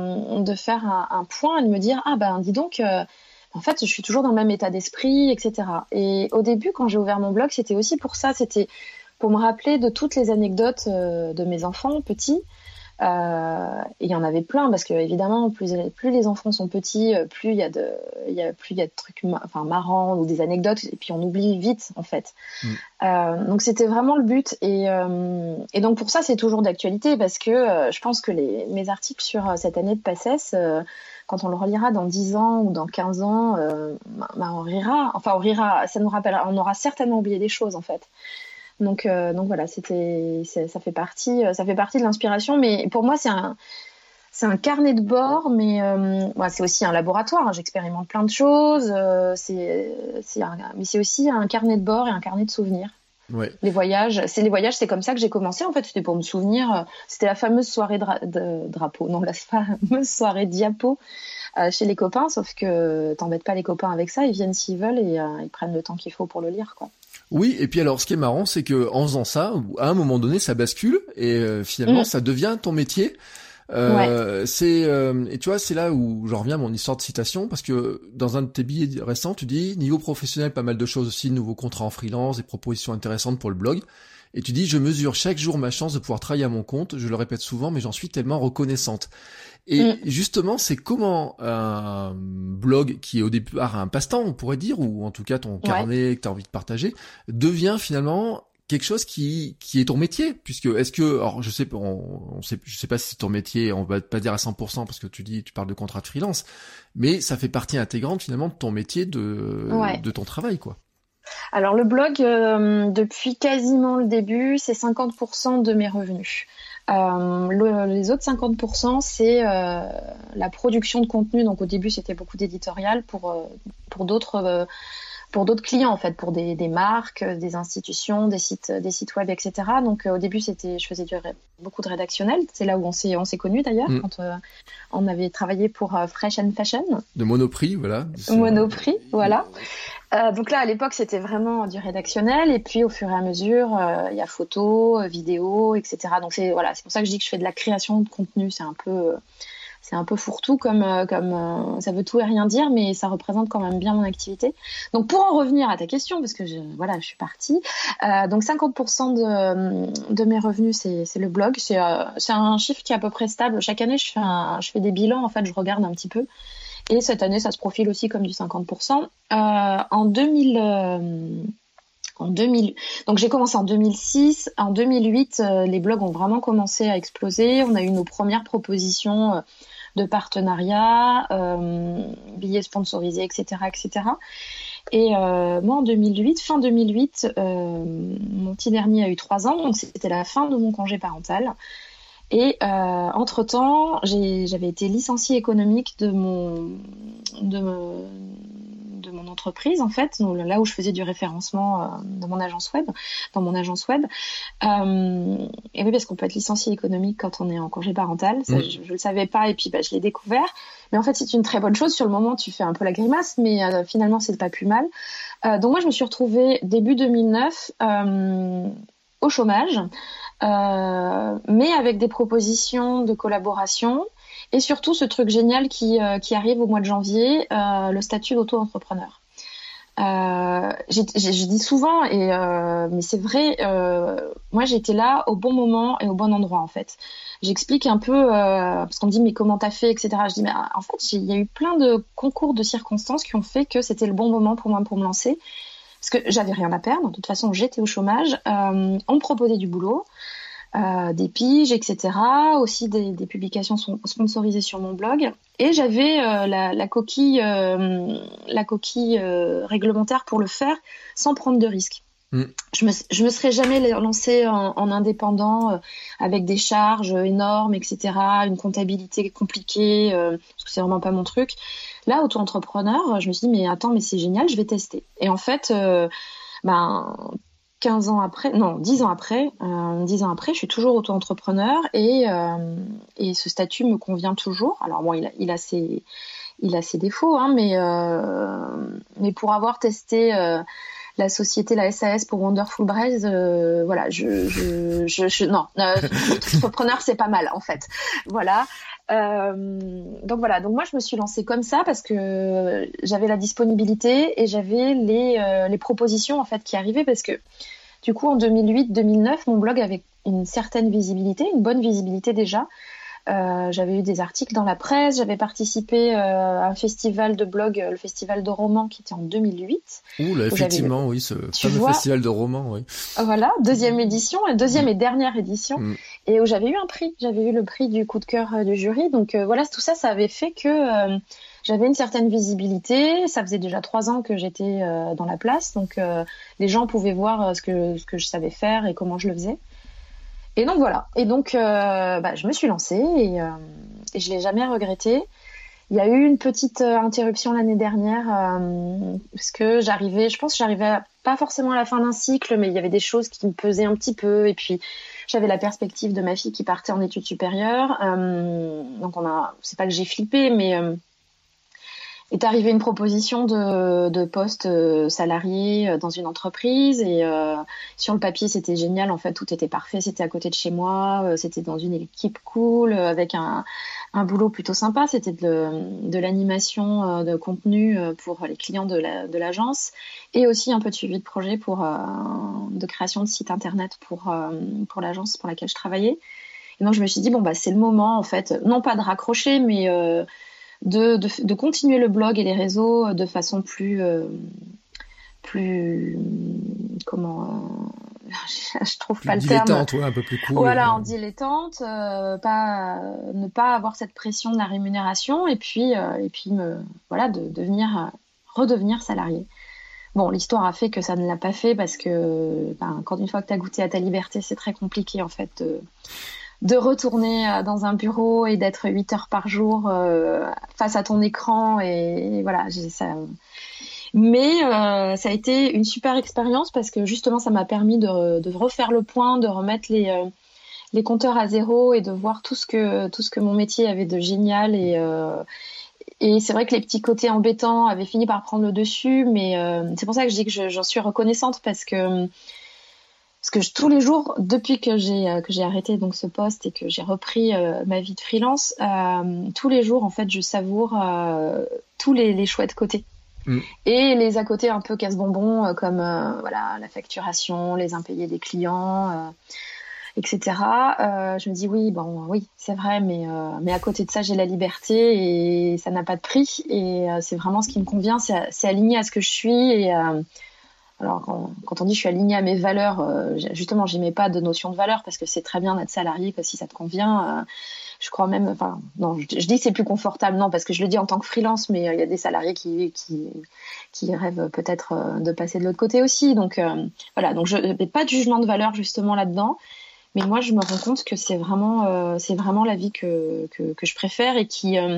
un point et de me dire, dis donc, en fait, je suis toujours dans le même état d'esprit, etc. Et au début, quand j'ai ouvert mon blog, c'était aussi pour ça, c'était pour me rappeler de toutes les anecdotes de mes enfants petits. Et il y en avait plein parce que évidemment, plus les enfants sont petits, plus il y a de trucs marrants ou des anecdotes, et puis on oublie vite en fait. Donc c'était vraiment le but et donc pour ça c'est toujours d'actualité parce que je pense que mes articles sur cette année de PACES, quand on le relira dans 10 ans ou dans 15 ans, on rira, ça nous rappellera, on aura certainement oublié des choses en fait. Donc voilà, ça fait partie de l'inspiration, mais pour moi C'est un carnet de bord, mais c'est aussi un laboratoire. Hein, j'expérimente plein de choses. Mais c'est aussi un carnet de bord et un carnet de souvenirs. Ouais. Les voyages, c'est comme ça que j'ai commencé. En fait, c'était pour me souvenir. C'était la fameuse soirée drapeau, non, la fameuse soirée diapo chez les copains. Sauf que t'embêtes pas les copains avec ça. Ils viennent s'ils veulent et ils prennent le temps qu'il faut pour le lire, quoi. Oui, et puis alors, ce qui est marrant, c'est que en faisant ça, à un moment donné, ça bascule et finalement, ça devient ton métier. Et tu vois, c'est là où j'en reviens à mon histoire de citation, parce que dans un de tes billets récents, tu dis niveau professionnel, pas mal de choses aussi, nouveaux contrats en freelance, des propositions intéressantes pour le blog. Et tu dis, je mesure chaque jour ma chance de pouvoir travailler à mon compte. Je le répète souvent, mais j'en suis tellement reconnaissante. Et justement, c'est comment un blog qui est au départ un passe-temps, on pourrait dire, ou en tout cas ton carnet que tu as envie de partager, devient finalement quelque chose qui est ton métier, puisque alors je sais pas si c'est ton métier, on va pas dire à 100% parce que tu parles de contrat de freelance, mais ça fait partie intégrante finalement de ton métier, de ton travail, quoi. Alors le blog, depuis quasiment le début, c'est 50% de mes revenus. Les autres 50%, c'est la production de contenu. Donc au début, c'était beaucoup d'éditorial pour d'autres clients, en fait, pour des marques, des institutions, des sites web, etc. Donc au début, je faisais beaucoup de rédactionnel. C'est là où on s'est connus d'ailleurs, quand on avait travaillé pour Fresh and Fashion. De Monoprix, voilà. Monoprix, voilà. Donc là, à l'époque, c'était vraiment du rédactionnel. Et puis, au fur et à mesure, il y a photos, vidéos, etc. Donc c'est pour ça que je dis que je fais de la création de contenu. C'est un peu fourre-tout comme ça veut tout et rien dire, mais ça représente quand même bien mon activité. Donc pour en revenir à ta question, parce que je suis partie. Donc 50% de mes revenus, c'est le blog. C'est un chiffre qui est à peu près stable. Chaque année, je fais des bilans. En fait, je regarde un petit peu. Et cette année, ça se profile aussi comme du 50%. En 2000. Donc j'ai commencé en 2006. En 2008, les blogs ont vraiment commencé à exploser. On a eu nos premières propositions de partenariat, billets sponsorisés, etc., etc. Et moi, en 2008, fin 2008, mon petit dernier a eu 3 ans, donc c'était la fin de mon congé parental. Et entre-temps, j'avais été licenciée économique de mon entreprise, en fait, là où je faisais du référencement dans mon agence web. Et oui, parce qu'on peut être licencié économique quand on est en congé parental. Ça, je le savais pas, et puis je l'ai découvert. Mais en fait, c'est une très bonne chose. Sur le moment, tu fais un peu la grimace, mais finalement, c'est pas plus mal. Donc moi, je me suis retrouvée début 2009 au chômage, mais avec des propositions de collaboration. Et surtout, ce truc génial qui arrive au mois de janvier, le statut d'auto-entrepreneur. Je dis souvent, mais c'est vrai, moi j'étais là au bon moment et au bon endroit, en fait. J'explique un peu, parce qu'on me dit mais comment t'as fait, etc. Je dis mais en fait il y a eu plein de concours de circonstances qui ont fait que c'était le bon moment pour moi pour me lancer, parce que j'avais rien à perdre. De toute façon, j'étais au chômage, on me proposait du boulot. Des piges, etc. Aussi des publications sponsorisées sur mon blog. Et j'avais la coquille réglementaire pour le faire sans prendre de risques. Je me serais jamais lancée en indépendant avec des charges énormes, etc. Une comptabilité compliquée, parce que c'est vraiment pas mon truc. Là, auto-entrepreneur, je me suis dit mais attends, mais c'est génial, je vais tester. Et en fait, 10 ans après, je suis toujours auto-entrepreneur et ce statut me convient toujours. Alors bon, il a ses défauts, hein, mais pour avoir testé la société, la SAS pour Wonderful Braise, entrepreneur, c'est pas mal en fait. Voilà. Donc moi je me suis lancée comme ça parce que j'avais la disponibilité et j'avais les propositions en fait qui arrivaient, parce que du coup en 2008-2009 mon blog avait une certaine visibilité, une bonne visibilité déjà. J'avais eu des articles dans la presse, j'avais participé à un festival de blog, le festival de romans qui était en 2008. Ouh là, effectivement, oui, ce fameux festival de romans, oui. Voilà, deuxième et dernière édition, et où j'avais eu un prix, j'avais eu le prix du coup de cœur du jury. Donc voilà, tout ça, ça avait fait que j'avais une certaine visibilité. Ça faisait déjà 3 ans que j'étais dans la place, donc les gens pouvaient voir ce que je savais faire et comment je le faisais. Et donc voilà. Et donc, je me suis lancée et je l'ai jamais regretté. Il y a eu une petite interruption l'année dernière parce que je pense que j'arrivais pas forcément à la fin d'un cycle, mais il y avait des choses qui me pesaient un petit peu. Et puis j'avais la perspective de ma fille qui partait en études supérieures. Donc c'est pas que j'ai flippé, mais est arrivée une proposition de poste salarié dans une entreprise et sur le papier c'était génial, en fait tout était parfait, c'était à côté de chez moi, c'était dans une équipe cool avec un boulot plutôt sympa, c'était de l'animation de contenu pour les clients de l'agence et aussi un peu de suivi de projet de création de site internet pour l'agence pour laquelle je travaillais. Et donc je me suis dit c'est le moment en fait, non pas de raccrocher mais de continuer le blog et les réseaux de façon plus je trouve pas le terme. Dilettante, ouais, un peu plus cool. Voilà, en dilettante, ne pas avoir cette pression de la rémunération et puis de redevenir salarié. Bon, l'histoire a fait que ça ne l'a pas fait parce que quand une fois que tu as goûté à ta liberté, c'est très compliqué en fait de retourner dans un bureau et d'être 8 heures par jour face à ton écran et voilà, ça. Mais ça a été une super expérience parce que justement ça m'a permis de refaire le point, de remettre les compteurs à zéro et de voir tout ce que mon métier avait de génial et c'est vrai que les petits côtés embêtants avaient fini par prendre le dessus, mais c'est pour ça que je dis que j'en suis reconnaissante parce que tous les jours, depuis que j'ai arrêté donc ce poste et que j'ai repris ma vie de freelance, tous les jours en fait je savoure tous les chouettes côtés. Et les à côté un peu casse-bonbons comme la facturation, les impayés des clients, etc. Je me dis oui c'est vrai, mais à côté de ça j'ai la liberté et ça n'a pas de prix et c'est vraiment ce qui me convient, c'est aligné à ce que je suis et alors, quand on dit je suis alignée à mes valeurs, justement, j'y pas de notion de valeur parce que c'est très bien d'être salarié, que si ça te convient, je crois même, non, je dis que c'est plus confortable, non, parce que je le dis en tant que freelance, mais il y a des salariés qui rêvent peut-être de passer de l'autre côté aussi. Donc, voilà, donc je n'ai pas de jugement de valeur justement là-dedans, mais moi, je me rends compte que c'est vraiment la vie que je préfère et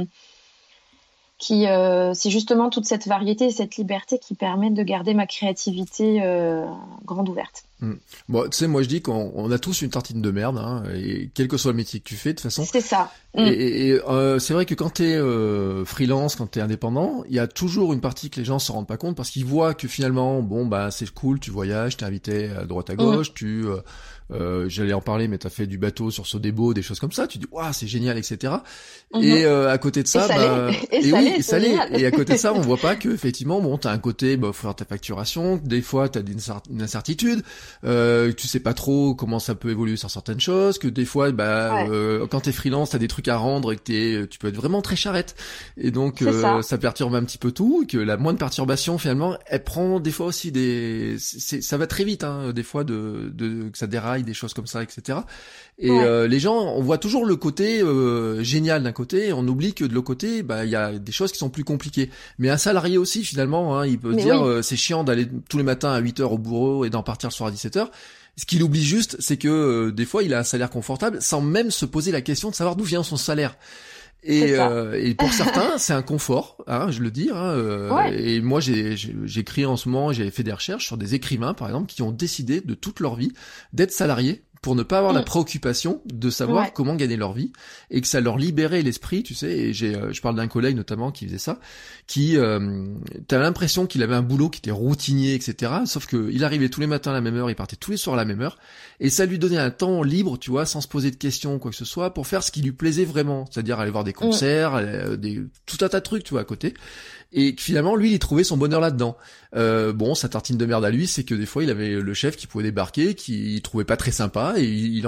c'est justement toute cette variété, cette liberté qui permet de garder ma créativité grande ouverte. Bon, tu sais, moi je dis qu'on a tous une tartine de merde, hein, et quel que soit le métier que tu fais, de toute façon. C'est ça. Et c'est vrai que quand t'es freelance, quand t'es indépendant, il y a toujours une partie que les gens s'en rendent pas compte parce qu'ils voient que finalement, c'est cool, tu voyages, t'es invité à droite à gauche, j'allais en parler, mais t'as fait du bateau sur Sodebo, des choses comme ça, tu dis waouh, c'est génial, etc. Et à côté de ça, et salé. Et à côté de ça, on voit pas que effectivement, t'as un côté, faut faire ta facturation, des fois t'as une incertitude, tu sais pas trop comment ça peut évoluer sur certaines choses, que des fois, quand t'es freelance, t'as des trucs à rendre et que tu peux être vraiment très charrette. Et donc, ça perturbe un petit peu tout, que la moindre perturbation, finalement, elle prend des fois aussi ça va très vite, hein, des fois que ça déraille, des choses comme ça, etc. Et les gens, on voit toujours le côté génial d'un côté, et on oublie que de l'autre côté, il y a des choses qui sont plus compliquées. Mais un salarié aussi, finalement, hein, il peut dire c'est chiant d'aller tous les matins à 8 heures au bureau et d'en partir le soir à 17 heures. Ce qu'il oublie juste, c'est que des fois, il a un salaire confortable sans même se poser la question de savoir d'où vient son salaire. Et pour certains, c'est un confort, hein, je le dis. Et moi, j'écris en ce moment, j'ai fait des recherches sur des écrivains, par exemple, qui ont décidé de toute leur vie d'être salariés pour ne pas avoir la préoccupation de savoir comment gagner leur vie et que ça leur libérait l'esprit, tu sais. Et je parle d'un collègue notamment qui faisait ça, qui t'avais l'impression qu'il avait un boulot qui était routinier, etc. Sauf que il arrivait tous les matins à la même heure, il partait tous les soirs à la même heure, et ça lui donnait un temps libre, tu vois, sans se poser de questions ou quoi que ce soit, pour faire ce qui lui plaisait vraiment, c'est-à-dire aller voir des concerts, tout un tas de trucs, tu vois, à côté. Et finalement, lui, il trouvait son bonheur là-dedans. Sa tartine de merde à lui, c'est que des fois, il avait le chef qui pouvait débarquer, qu'il trouvait pas très sympa, et il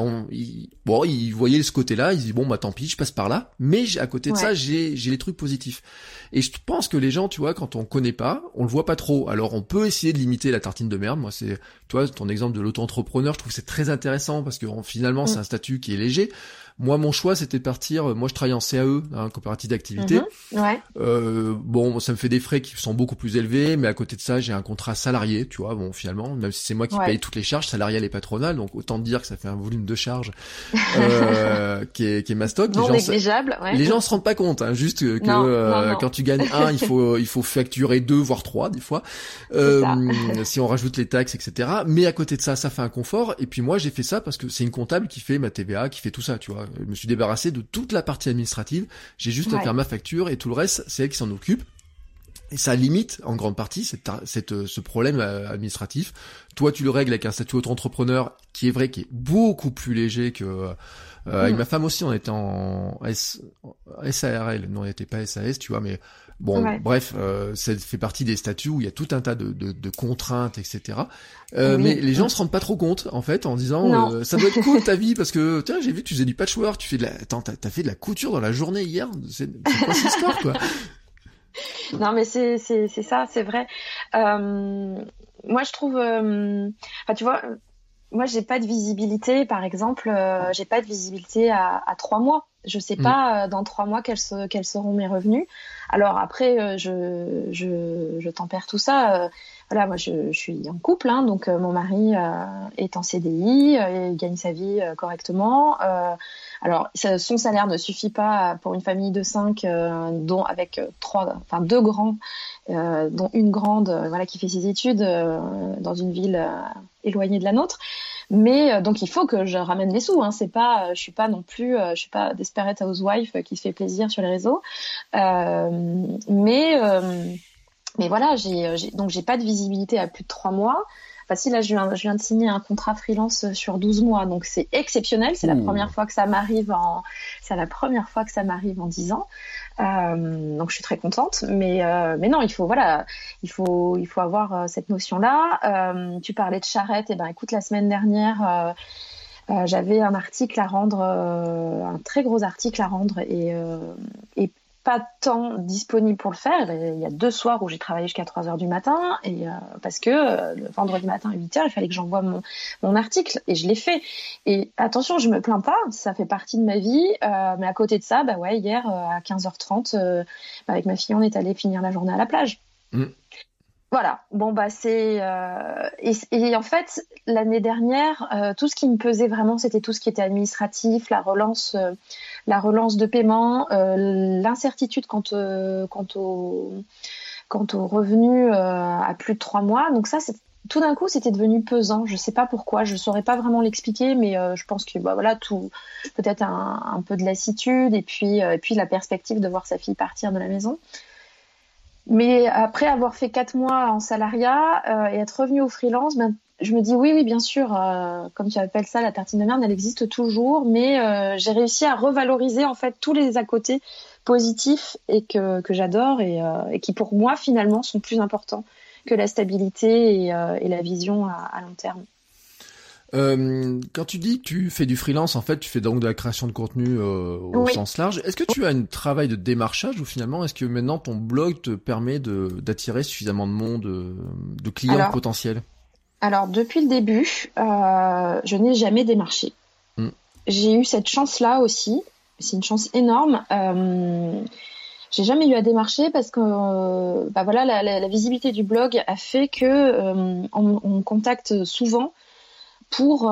voyait ce côté-là, il se dit tant pis, je passe par là. Mais à côté de ça, j'ai les trucs positifs. Et je pense que les gens, tu vois, quand on connaît pas, on le voit pas trop. Alors, on peut essayer de limiter la tartine de merde. Moi, c'est, tu vois, ton exemple de l'auto-entrepreneur, je trouve que c'est très intéressant parce que finalement, c'est un statut qui est léger. Moi, mon choix, c'était de partir. Moi, je travaille en CAE, coopérative d'activité. Ouais. Bon, ça me fait des frais qui sont beaucoup plus élevés, mais à côté de ça, j'ai un contrat salarié, tu vois. Bon, finalement, même si c'est moi qui paye toutes les charges salariales et patronales, donc autant te dire que ça fait un volume de charges qui est mastoc. Non négligeable. Ouais. Les gens se rendent pas compte, hein, juste que non. quand tu gagnes 1, il faut facturer 2 voire 3 des fois. Si on rajoute les taxes, etc. Mais à côté de ça, ça fait un confort. Et puis moi, j'ai fait ça parce que c'est une comptable qui fait ma TVA, qui fait tout ça, tu vois. Je me suis débarrassé de toute la partie administrative. J'ai juste à faire ma facture et tout le reste, c'est elle qui s'en occupe. Et ça limite en grande partie ce problème administratif. Toi, tu le règles avec un statut auto-entrepreneur qui est vrai, qui est beaucoup plus léger que... Avec ma femme aussi, on était en SARL. Non, on n'était pas SAS, tu vois, mais bon, bref, ça fait partie des statuts où il y a tout un tas de contraintes, etc. Mais les gens se rendent pas trop compte, en fait, en disant ça doit être cool ta vie, parce que tiens, j'ai vu que tu faisais du patchwork, tu fais t'as fait de la couture dans la journée hier, c'est quoi cette histoire, quoi? Non, mais c'est ça, c'est vrai. Moi, je trouve, tu vois, moi, j'ai pas de visibilité, par exemple, j'ai pas de visibilité à 3 mois. Je sais pas dans 3 mois quels seront mes revenus. Alors après, je tempère tout ça. Voilà, moi, je suis en couple, hein, donc mon mari est en CDI, il gagne sa vie correctement. Alors, son salaire ne suffit pas pour une famille de 5, dont avec 2 grands, dont une grande, qui fait ses études dans une ville éloignée de la nôtre. Mais donc il faut que je ramène les sous. Hein. C'est pas, je suis pas non plus, je suis pas desperate housewife qui se fait plaisir sur les réseaux. Mais voilà, j'ai pas de visibilité à plus de 3 mois. Enfin, si, là, je viens de signer un contrat freelance sur 12 mois, donc c'est exceptionnel. C'est la première fois que ça m'arrive en 10 ans. Donc, je suis très contente. Mais non, il faut avoir cette notion-là. Tu parlais de charrette. Eh ben, écoute, la semaine dernière, j'avais un article à rendre, un très gros article à rendre et pas de temps disponible pour le faire. Il y a 2 soirs où j'ai travaillé jusqu'à 3h du matin et parce que le vendredi matin à 8h, il fallait que j'envoie mon article et je l'ai fait. Et attention, je me plains pas, ça fait partie de ma vie. Mais à côté de ça, hier à 15h30, avec ma fille, on est allé finir la journée à la plage. Voilà. Bon c'est et en fait l'année dernière, tout ce qui me pesait vraiment, c'était tout ce qui était administratif, la relance de paiement, l'incertitude quant aux revenus à plus de 3 mois. Donc ça, tout d'un coup, c'était devenu pesant. Je sais pas pourquoi, je saurais pas vraiment l'expliquer, mais je pense que tout, peut-être un peu de lassitude et puis la perspective de voir sa fille partir de la maison. Mais après avoir fait 4 mois en salariat et être revenue au freelance, je me dis oui, bien sûr, comme tu appelles ça, la tartine de merde, elle existe toujours, mais j'ai réussi à revaloriser en fait tous les à côté positifs et que j'adore et qui pour moi finalement sont plus importants que la stabilité et la vision à long terme. Quand tu dis que tu fais du freelance, en fait, tu fais donc de la création de contenu au sens large. Est-ce que tu as un travail de démarchage ou finalement, est-ce que maintenant ton blog te permet d'attirer suffisamment de monde, de clients potentiels? Alors, depuis le début, je n'ai jamais démarché. J'ai eu cette chance-là aussi. C'est une chance énorme. J'ai jamais eu à démarcher parce que la visibilité du blog a fait que on me contacte souvent pour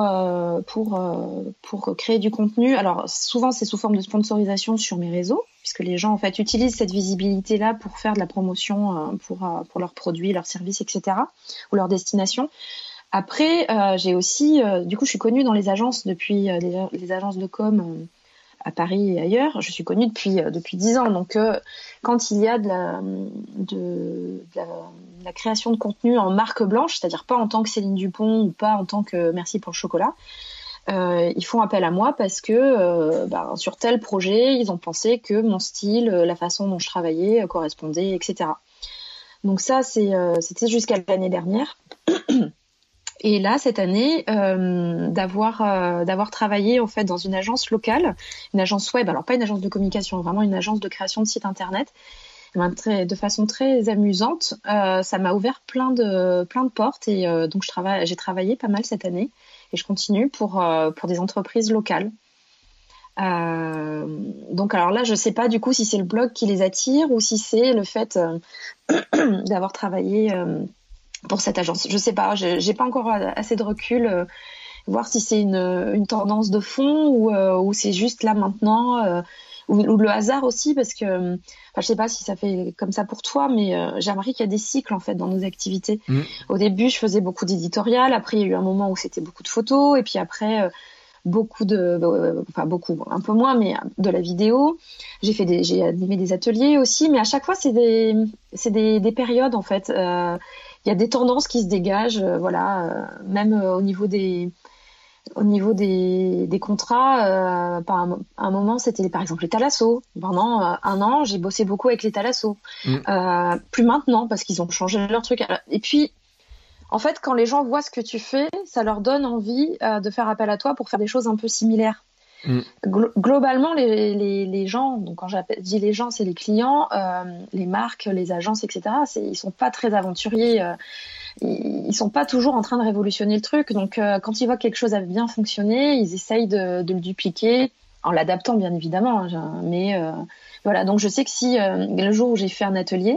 créer du contenu. Alors souvent c'est sous forme de sponsorisation sur mes réseaux, puisque les gens en fait utilisent cette visibilité-là pour faire de la promotion pour leurs produits, leurs services, etc. ou leur destination. Après, j'ai aussi, du coup, je suis connue dans les agences depuis les agences de com à Paris et ailleurs. Je suis connue depuis 10 ans. Donc, quand il y a de la création de contenu en marque blanche, c'est-à-dire pas en tant que Céline Dupont ou pas en tant que Merci pour le chocolat, ils font appel à moi parce que sur tel projet, ils ont pensé que mon style, la façon dont je travaillais correspondait, etc. Donc ça, c'était jusqu'à l'année dernière. Et là, cette année, d'avoir travaillé en fait dans une agence locale, une agence web, alors pas une agence de communication, vraiment une agence de création de site internet, de façon très amusante, ça m'a ouvert plein de portes et donc j'ai travaillé pas mal cette année et je continue pour des entreprises locales. Donc alors là, je sais pas du coup si c'est le blog qui les attire ou si c'est le fait d'avoir travaillé pour cette agence. Je sais pas, j'ai pas encore assez de recul, voir si c'est une tendance de fond ou c'est juste là maintenant, ou le hasard aussi, parce que je sais pas si ça fait comme ça pour toi, mais j'ai remarqué qu'il y a des cycles en fait dans nos activités. Au début, je faisais beaucoup d'éditorial, après il y a eu un moment où c'était beaucoup de photos, et puis après beaucoup un peu moins, mais de la vidéo. J'ai animé des ateliers aussi, mais à chaque fois c'est des périodes en fait. Il y a des tendances qui se dégagent, même au niveau des contrats. Par un moment, c'était par exemple les Thalasso. Pendant un an, j'ai bossé beaucoup avec les Thalasso. Plus maintenant parce qu'ils ont changé leur truc. Et puis en fait, quand les gens voient ce que tu fais, ça leur donne envie de faire appel à toi pour faire des choses un peu similaires. Globalement, les gens, donc quand je dis les gens, c'est les clients, les marques, les agences, etc. Ils sont pas très aventuriers, ils sont pas toujours en train de révolutionner le truc. Donc quand ils voient que quelque chose a bien fonctionné, ils essayent de le dupliquer, en l'adaptant bien évidemment. Mais voilà, donc je sais que si le jour où j'ai fait un atelier,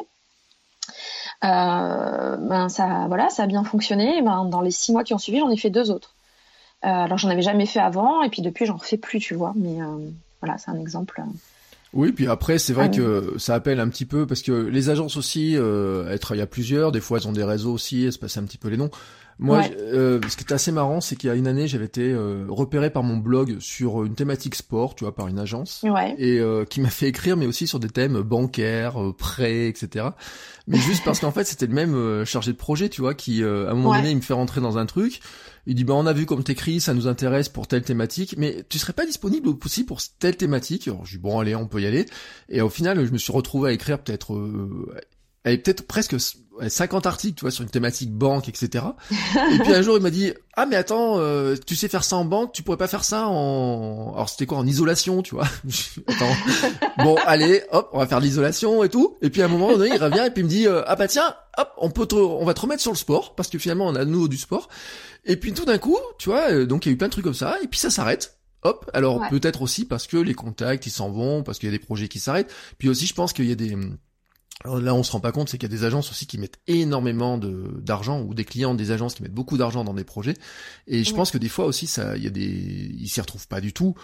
ça a bien fonctionné. Dans les 6 mois qui ont suivi, j'en ai fait 2 autres. Alors j'en avais jamais fait avant, et puis depuis j'en refais plus, tu vois. Mais voilà, c'est un exemple. Oui, puis après c'est vrai que ça appelle un petit peu parce que les agences aussi, elles travaillent à plusieurs. Des fois elles ont des réseaux aussi, elles se passent un petit peu les noms. Moi, ce qui est assez marrant, c'est qu'il y a une année, j'avais été repéré par mon blog sur une thématique sport, tu vois, par une agence, et qui m'a fait écrire, mais aussi sur des thèmes bancaires, prêts, etc. Mais juste parce qu'en fait, c'était le même chargé de projet, tu vois, qui à un moment donné, il me fait rentrer dans un truc. Il dit on a vu comme t'écris, ça nous intéresse pour telle thématique, mais tu serais pas disponible aussi pour telle thématique. Alors je dis bon allez, on peut y aller. Et au final, je me suis retrouvé à écrire peut-être presque 50 articles, tu vois, sur une thématique banque, etc. Et puis un jour, il m'a dit ah mais attends, tu sais faire ça en banque, tu pourrais pas faire ça alors c'était quoi, en isolation, tu vois. Attends, bon allez, hop, on va faire de l'isolation et tout. Et puis à un moment donné, il revient et puis il me dit ah bah tiens, hop, on va te remettre sur le sport parce que finalement on a de nouveau du sport. Et puis tout d'un coup, tu vois, donc il y a eu plein de trucs comme ça, et puis ça s'arrête. Hop, alors peut-être aussi parce que les contacts ils s'en vont, parce qu'il y a des projets qui s'arrêtent. Puis aussi, je pense qu'il y a des alors là, on se rend pas compte, c'est qu'il y a des agences aussi qui mettent énormément d'argent, ou des clients des agences qui mettent beaucoup d'argent dans des projets. Et je pense que des fois aussi, ils s'y retrouvent pas du tout.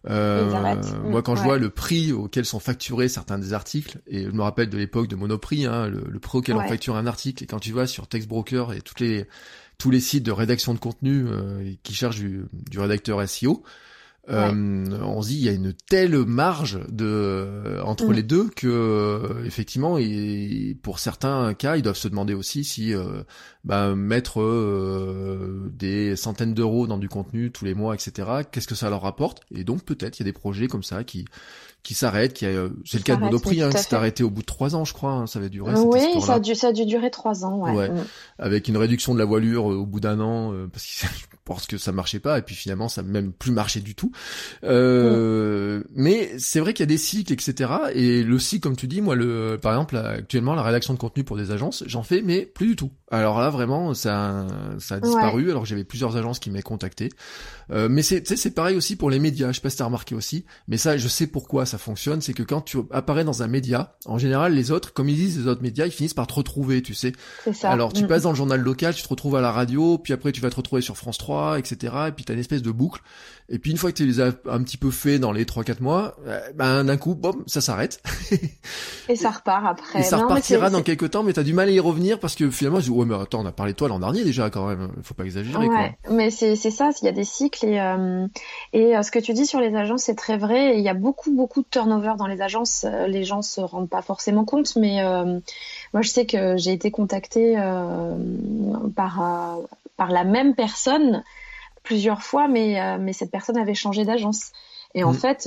Moi, quand je vois le prix auquel sont facturés certains des articles, et je me rappelle de l'époque de Monoprix, le prix auquel on facture un article, et quand tu vas sur Textbroker et tous les sites de rédaction de contenu qui chargent du rédacteur SEO, on se dit il y a une telle marge entre les deux que effectivement, et pour certains cas ils doivent se demander aussi si mettre des centaines d'euros dans du contenu tous les mois, etc., qu'est-ce que ça leur rapporte. Et donc peut-être il y a des projets comme ça qui s'arrêtent, c'est le cas de Monoprix, qui s'est arrêté au bout de 3 ans, je crois, ça avait duré. Oui, ça a dû durer 3 ans, avec une réduction de la voilure au bout d'1 an, parce que ça marchait pas, et puis finalement ça n'a même plus marché du tout. Mais c'est vrai qu'il y a des cycles, etc. Et le cycle, comme tu dis, moi, par exemple, actuellement, la rédaction de contenu pour des agences, j'en fais, mais plus du tout. Alors là, vraiment, ça a disparu, alors que j'avais plusieurs agences qui m'avaient contacté. Mais c'est pareil aussi pour les médias, je sais pas si t'as remarqué aussi, mais ça, je sais pourquoi ça fonctionne, c'est que quand tu apparais dans un média, en général, les autres, comme ils disent, les autres médias, ils finissent par te retrouver, tu sais. C'est ça. Alors, tu passes dans le journal local, tu te retrouves à la radio, puis après, tu vas te retrouver sur France 3, etc., et puis t'as une espèce de boucle. Et puis, une fois que tu les as un petit peu fait dans les 3-4 mois, d'un coup, boum, ça s'arrête. Et ça repart après. Et ça repartira dans quelques temps, mais t'as du mal à y revenir parce que finalement, je dis, ouais, mais attends, on a parlé de toi l'an dernier déjà, quand même. Faut pas exagérer, quoi. Mais c'est ça, il y a des cycles, et ce que tu dis sur les agences, c'est très vrai. Il y a beaucoup de turnover dans les agences. Les gens se rendent pas forcément compte, mais moi, je sais que j'ai été contactée par la même personne plusieurs fois, mais cette personne avait changé d'agence. Et en fait,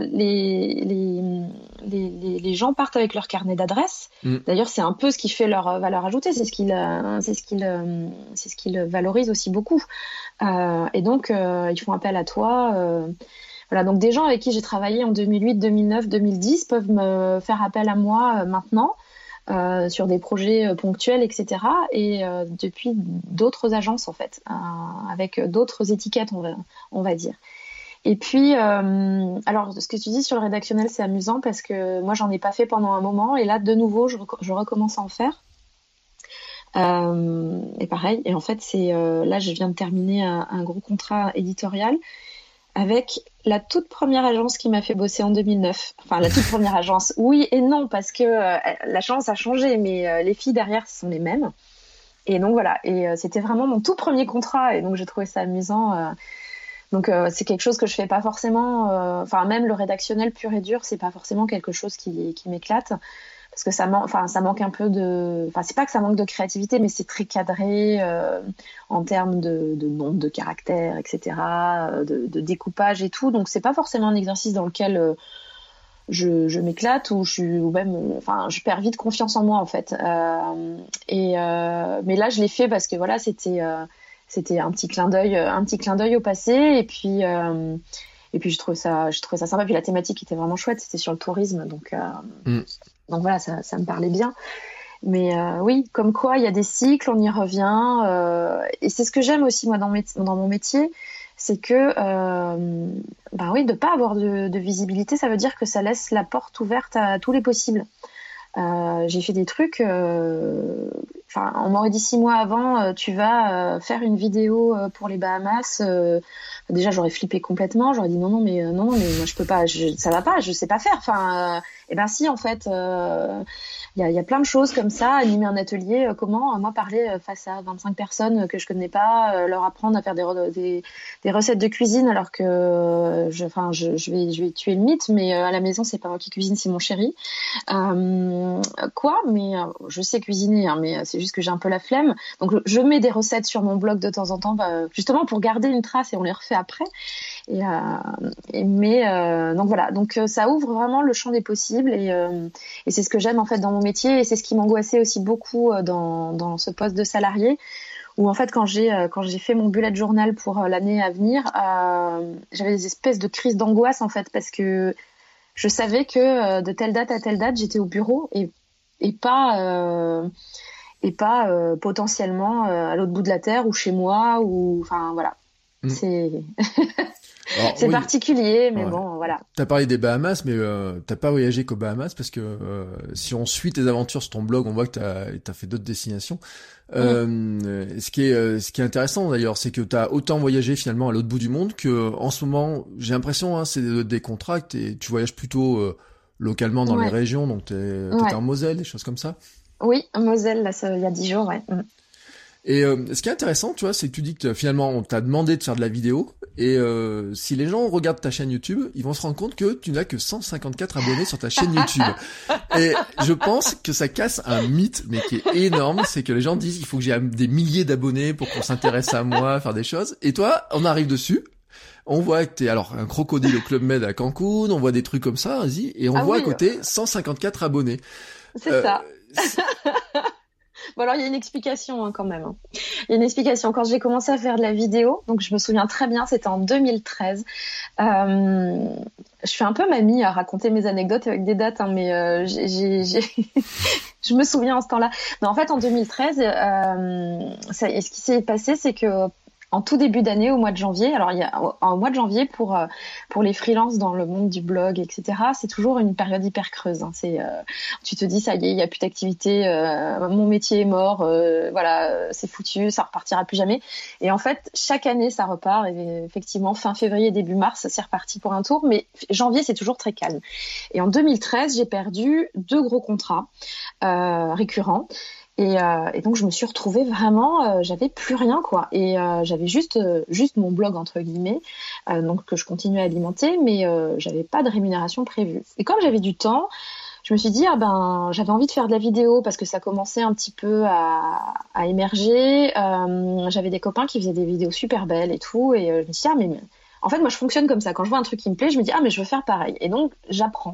les gens partent avec leur carnet d'adresses. D'ailleurs, c'est un peu ce qui fait leur valeur ajoutée. C'est ce qu'ils valorisent aussi beaucoup. Et donc, ils font appel à toi. Voilà. Donc, des gens avec qui j'ai travaillé en 2008, 2009, 2010 peuvent me faire appel à moi maintenant. Sur des projets ponctuels, etc. Et depuis d'autres agences, en fait, avec d'autres étiquettes, on va dire. Et puis, alors, ce que tu dis sur le rédactionnel, c'est amusant parce que moi, j'en ai pas fait pendant un moment. Et là, de nouveau, je recommence à en faire. Et pareil. Et en fait, là, je viens de terminer un gros contrat éditorial avec la toute première agence qui m'a fait bosser en 2009. Enfin, la toute première agence. Oui et non, parce que l'agence a changé, mais les filles derrière, ce sont les mêmes. Et donc, voilà. Et c'était vraiment mon tout premier contrat. Et donc, j'ai trouvé ça amusant. Donc, c'est quelque chose que je fais pas forcément. Enfin, même le rédactionnel pur et dur, c'est pas forcément quelque chose qui m'éclate. Parce que ça manque un peu de... Enfin, c'est pas que ça manque de créativité, mais c'est très cadré en termes de nombre de caractères, etc., de découpage et tout. Donc, c'est pas forcément un exercice dans lequel je m'éclate ou je perds vite confiance en moi, en fait. Mais là, je l'ai fait parce que, voilà, c'était un petit clin d'œil au passé. Et puis je trouvais ça sympa. Puis la thématique était vraiment chouette. C'était sur le tourisme. Donc voilà, ça me parlait bien. Mais oui, comme quoi, il y a des cycles, on y revient. Et c'est ce que j'aime aussi, moi, dans mon métier, c'est que, oui, de pas avoir de visibilité, ça veut dire que ça laisse la porte ouverte à tous les possibles. J'ai fait des trucs... on m'aurait dit 6 mois avant, tu vas faire une vidéo pour les Bahamas. Déjà, j'aurais flippé complètement. J'aurais dit non, mais moi je peux pas. Ça va pas. Je sais pas faire. Et ben si, en fait, il y a plein de choses comme ça. Animer un atelier, comment moi parler face à 25 personnes que je connais pas, leur apprendre à faire des recettes de cuisine alors que je vais tuer le mythe. Mais à la maison, c'est pas moi qui cuisine, c'est mon chéri. Mais je sais cuisiner, hein, mais c'est juste que j'ai un peu la flemme. Donc je mets des recettes sur mon blog de temps en temps, justement pour garder une trace et on les refait après. Donc voilà, donc ça ouvre vraiment le champ des possibles et c'est ce que j'aime en fait dans mon métier et c'est ce qui m'angoissait aussi beaucoup dans ce poste de salarié où en fait quand j'ai fait mon bullet journal pour l'année à venir, j'avais des espèces de crises d'angoisse en fait parce que je savais que de telle date à telle date j'étais au bureau et pas potentiellement à l'autre bout de la terre ou chez moi ou enfin voilà. C'est c'est particulier, mais bon, voilà. T'as parlé des Bahamas, mais t'as pas voyagé qu'aux Bahamas parce que si on suit tes aventures sur ton blog, on voit que t'as fait d'autres destinations. Ce qui est intéressant d'ailleurs, c'est que t'as autant voyagé finalement à l'autre bout du monde que en ce moment, j'ai l'impression, hein, c'est des contrats et tu voyages plutôt localement dans les régions, donc t'étais en Moselle, des choses comme ça. Oui, Moselle, là, il y a 10 jours, ouais. Et ce qui est intéressant, tu vois, c'est que tu dis que finalement on t'a demandé de faire de la vidéo et si les gens regardent ta chaîne YouTube, ils vont se rendre compte que tu n'as que 154 abonnés sur ta chaîne YouTube. Et je pense que ça casse un mythe mais qui est énorme, c'est que les gens disent il faut que j'ai des milliers d'abonnés pour qu'on s'intéresse à moi, faire des choses. Et toi, on arrive dessus. On voit que t'es alors un crocodile au Club Med à Cancun, on voit des trucs comme ça, vas-y, et on voit à côté 154 abonnés. C'est ça. Bon alors il y a une explication quand même. Il y a une explication. Quand j'ai commencé à faire de la vidéo, donc je me souviens très bien, c'était en 2013. Je suis un peu mamie à raconter mes anecdotes avec des dates, hein, mais je me souviens en ce temps-là. Non, en fait en 2013, ce qui s'est passé, c'est que en tout début d'année, au mois de janvier, alors il y a en mois de janvier pour les freelances dans le monde du blog, etc. C'est toujours une période hyper creuse. Hein. Tu te dis ça y est, il y a plus d'activité, mon métier est mort, voilà, c'est foutu, ça repartira plus jamais. Et en fait, chaque année ça repart. Et effectivement, fin février, début mars, c'est reparti pour un tour. Mais janvier, c'est toujours très calme. Et en 2013, j'ai perdu 2 gros contrats récurrents. Et donc je me suis retrouvée vraiment, j'avais plus rien quoi, et j'avais juste mon blog entre guillemets, donc que je continuais à alimenter, mais j'avais pas de rémunération prévue. Et comme j'avais du temps, je me suis dit j'avais envie de faire de la vidéo parce que ça commençait un petit peu à émerger. J'avais des copains qui faisaient des vidéos super belles et tout, et je me suis dit mais en fait moi je fonctionne comme ça, quand je vois un truc qui me plaît, je me dis mais je veux faire pareil, et donc j'apprends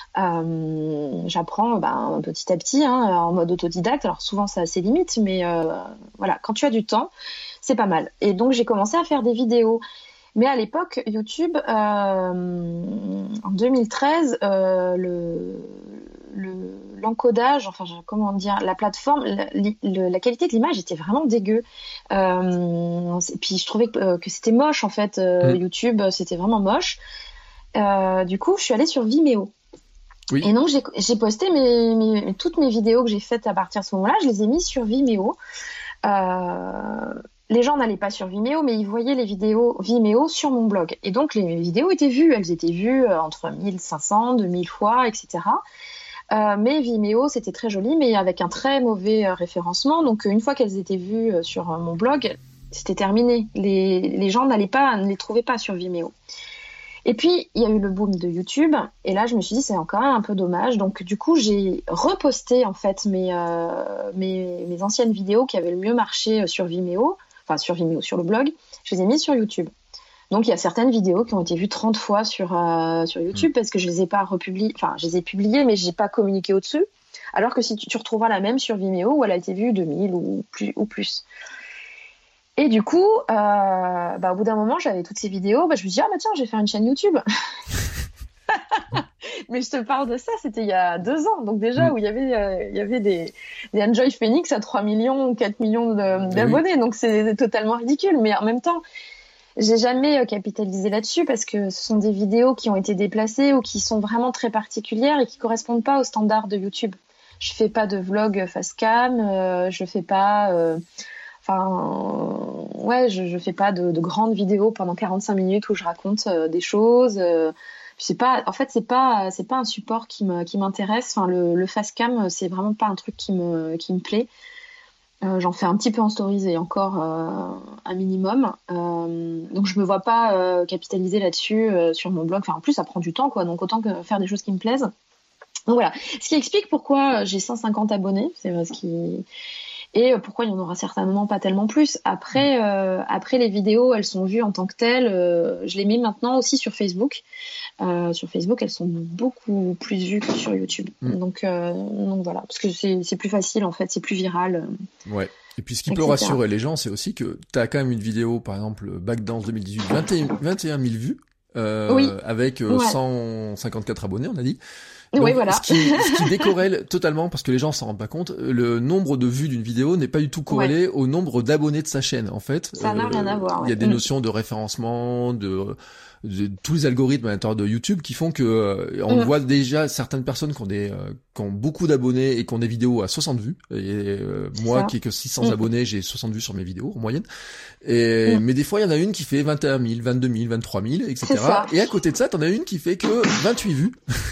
petit à petit, hein, en mode autodidacte. Alors souvent ça a ses limites, mais voilà, quand tu as du temps, c'est pas mal. Et donc j'ai commencé à faire des vidéos. Mais à l'époque, YouTube, en 2013, l'encodage, enfin comment dire, la plateforme, la qualité de l'image était vraiment dégueu. Puis je trouvais que c'était moche en fait. YouTube, c'était vraiment moche. Du coup, je suis allée sur Vimeo. Oui. Et donc j'ai posté toutes mes vidéos que j'ai faites à partir de ce moment-là, je les ai mises sur Vimeo. Les gens n'allaient pas sur Vimeo, mais ils voyaient les vidéos Vimeo sur mon blog. Et donc les vidéos étaient vues, elles étaient vues entre 1500, 2000 fois, etc. Mais Vimeo, c'était très joli, mais avec un très mauvais référencement. Donc une fois qu'elles étaient vues sur mon blog, c'était terminé. Les gens ne les trouvaient pas sur Vimeo. Et puis, il y a eu le boom de YouTube. Et là, je me suis dit, c'est quand même un peu dommage. Donc, du coup, j'ai reposté, en fait, mes anciennes vidéos qui avaient le mieux marché sur Vimeo, sur le blog. Je les ai mises sur YouTube. Donc, il y a certaines vidéos qui ont été vues 30 fois sur YouTube parce que je les ai pas republiées. Enfin, je les ai publiées, mais j'ai pas communiqué au-dessus. Alors que si tu retrouveras la même sur Vimeo où elle a été vue 2000 ou plus. Et du coup, au bout d'un moment, j'avais toutes ces vidéos. Je me suis dit, tiens, je vais faire une chaîne YouTube. Mais je te parle de ça, c'était il y a 2 ans. Donc déjà, où il y avait des Enjoy Phoenix à 3 millions ou 4 millions d'abonnés. Oui. Donc c'est totalement ridicule. Mais en même temps, j'ai jamais capitalisé là-dessus parce que ce sont des vidéos qui ont été déplacées ou qui sont vraiment très particulières et qui correspondent pas aux standards de YouTube. Je fais pas de vlog face cam, je fais pas... je fais pas de grandes vidéos pendant 45 minutes où je raconte des choses. C'est pas un support qui m'intéresse. Enfin, le face cam, c'est vraiment pas un truc qui me plaît. J'en fais un petit peu en stories et encore un minimum. Donc je me vois pas capitaliser là-dessus sur mon blog. Enfin, en plus, ça prend du temps, quoi. Donc autant que faire des choses qui me plaisent. Donc voilà. Ce qui explique pourquoi j'ai 150 abonnés. C'est ce qui... Et pourquoi il n'y en aura certainement pas tellement plus. Après, les vidéos, elles sont vues en tant que telles. Je les mets maintenant aussi sur Facebook. Sur Facebook, elles sont beaucoup plus vues que sur YouTube. Donc voilà, parce que c'est plus facile en fait, c'est plus viral. Ouais. Et puis ce qui peut rassurer les gens, c'est aussi que tu as quand même une vidéo, par exemple, Backdance 2018, 21 000 vues, oui. Avec 154 abonnés, on a dit. Donc, oui, voilà. Ce qui décorrèle totalement, parce que les gens s'en rendent pas compte, le nombre de vues d'une vidéo n'est pas du tout corrélé au nombre d'abonnés de sa chaîne, en fait. Ça n'a rien à voir. Il y a des notions de référencement, de tous les algorithmes à l'intérieur de YouTube qui font que on voit déjà certaines personnes qui ont beaucoup d'abonnés et qui ont des vidéos à 60 vues. Et moi, qui ai que 600 abonnés, j'ai 60 vues sur mes vidéos en moyenne. Mais des fois, il y en a une qui fait 21 000, 22 000, 23 000, etc. Et à côté de ça, t'en as une qui fait que 28 vues.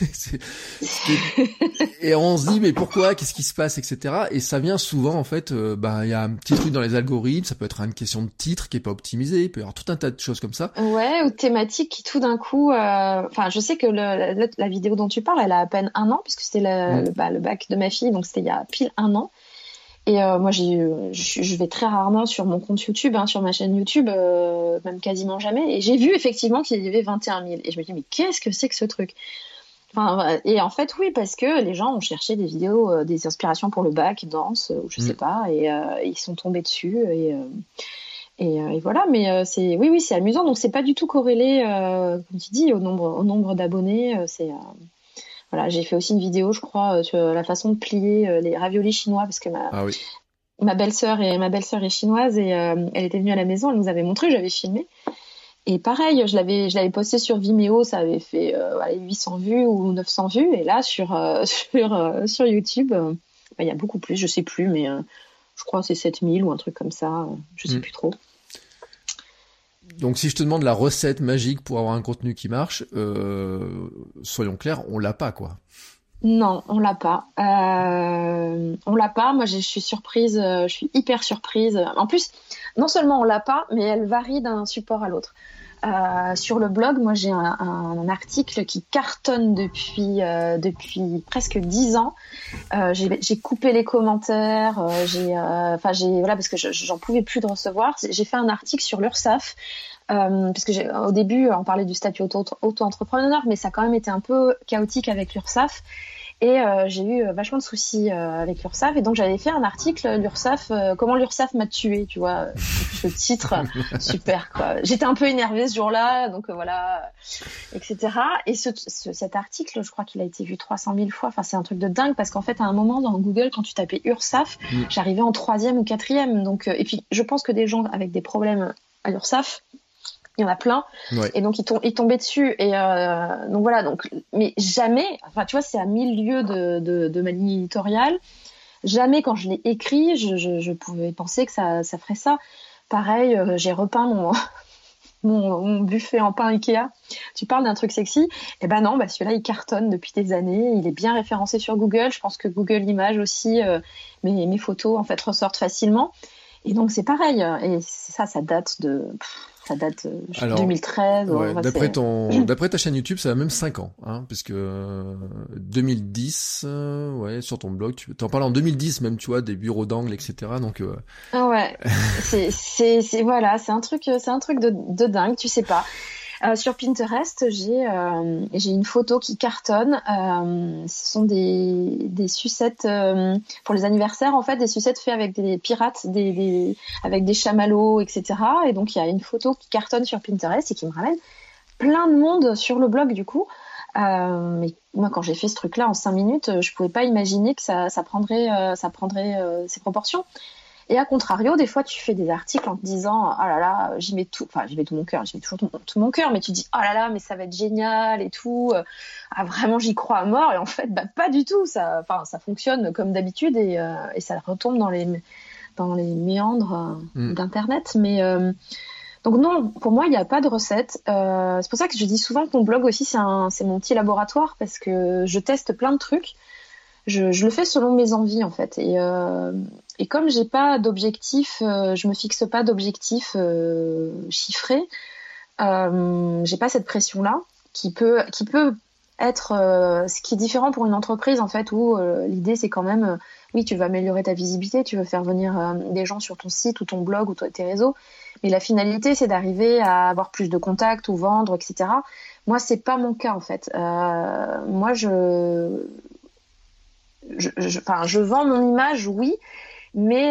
Et on se dit, mais pourquoi? Qu'est-ce qui se passe, etc. Et ça vient souvent, en fait, il y a un petit truc dans les algorithmes. Ça peut être une question de titre qui est pas optimisé. Il peut y avoir tout un tas de choses comme ça. Ouais, ou thématique qui tout d'un coup, je sais que la vidéo dont tu parles, elle a à peine 1 an puisque c'était le bac de ma fille, donc c'était il y a pile 1 an. Et moi, je vais très rarement sur mon compte YouTube, sur ma chaîne YouTube, même quasiment jamais. Et j'ai vu effectivement qu'il y avait 21 000. Et je me dis, mais qu'est-ce que c'est que ce truc? Et en fait, oui, parce que les gens ont cherché des vidéos, des inspirations pour le bac, danse, ou je sais pas, et ils sont tombés dessus. Et voilà, mais c'est amusant. Donc c'est pas du tout corrélé, comme tu dis, au nombre d'abonnés. Voilà, j'ai fait aussi une vidéo, je crois, sur la façon de plier les raviolis chinois parce que ma belle-sœur est chinoise et elle était venue à la maison, elle nous avait montré, j'avais filmé. Et pareil, je l'avais posté sur Vimeo, ça avait fait 800 vues ou 900 vues. Et là, sur YouTube, il y a beaucoup plus, je sais plus, mais je crois que c'est 7000 ou un truc comme ça, je sais plus trop. Donc si je te demande la recette magique pour avoir un contenu qui marche, soyons clairs, on l'a pas, quoi. Non, on l'a pas. Moi, je suis surprise, je suis hyper surprise. En plus, non seulement on l'a pas, mais elle varie d'un support à l'autre. Sur le blog, moi, j'ai un article qui cartonne depuis presque 10 ans. J'ai coupé les commentaires, parce que j'en pouvais plus de recevoir. J'ai fait un article sur l'URSSAF. Parce que au début, on parlait du statut auto-entrepreneur, mais ça a quand même été un peu chaotique avec l'URSSAF. Et j'ai eu vachement de soucis avec l'URSSAF. Et donc, j'avais fait un article, l'URSSAF, comment l'URSSAF m'a tué, tu vois. Ce titre, super, quoi. J'étais un peu énervée ce jour-là, donc voilà, etc. Et cet article, je crois qu'il a été vu 300 000 fois. Enfin, c'est un truc de dingue parce qu'en fait, à un moment, dans Google, quand tu tapais URSSAF, j'arrivais en 3e ou 4e. Donc, et puis, je pense que des gens avec des problèmes à l'URSSAF, il y en a plein, et donc ils tombaient dessus, et donc voilà, donc mais jamais, enfin tu vois, c'est à 1000 lieues de ma ligne éditoriale, jamais quand je l'ai écrit, je pouvais penser que ça ferait ça. Pareil, j'ai repeint mon buffet en pain Ikea. Tu parles d'un truc sexy, et ben non, celui-là il cartonne depuis des années, il est bien référencé sur Google. Je pense que Google Images aussi, mes photos en fait ressortent facilement, et donc c'est pareil, et ça date de 2013. Ouais, d'après ta chaîne YouTube, ça a même 5 ans, hein, parce que 2010, ouais, sur ton blog, tu t'en parles en 2010 même, tu vois, des bureaux d'angle, etc. Donc ouais, c'est voilà, c'est un truc de dingue, tu sais pas. Sur Pinterest, j'ai une photo qui cartonne. Ce sont des sucettes pour les anniversaires, en fait, des sucettes faites avec des pirates, avec des chamallows, etc. Et donc il y a une photo qui cartonne sur Pinterest et qui me ramène plein de monde sur le blog du coup. Mais moi, quand j'ai fait ce truc-là en 5 minutes, je pouvais pas imaginer que ça prendrait ces proportions. Et à contrario, des fois, tu fais des articles en te disant « Ah là là, j'y mets tout mon cœur, j'y mets toujours tout mon cœur », mais tu dis « Oh là là, mais ça va être génial et tout, ah vraiment, j'y crois à mort », et en fait, pas du tout, ça fonctionne comme d'habitude, et ça retombe dans les méandres d'Internet, mais... Donc non, pour moi, il n'y a pas de recette. C'est pour ça que je dis souvent que mon blog aussi, c'est mon petit laboratoire, parce que je teste plein de trucs. Je le fais selon mes envies, en fait. Et comme j'ai pas d'objectif, je me fixe pas d'objectif chiffré. J'ai pas cette pression-là qui peut être ce qui est différent pour une entreprise, en fait, où l'idée c'est quand même, oui, tu veux améliorer ta visibilité, tu veux faire venir des gens sur ton site ou ton blog ou tes réseaux, mais la finalité c'est d'arriver à avoir plus de contacts ou vendre, etc. Moi, c'est pas mon cas, en fait. Moi, je vends mon image, oui, mais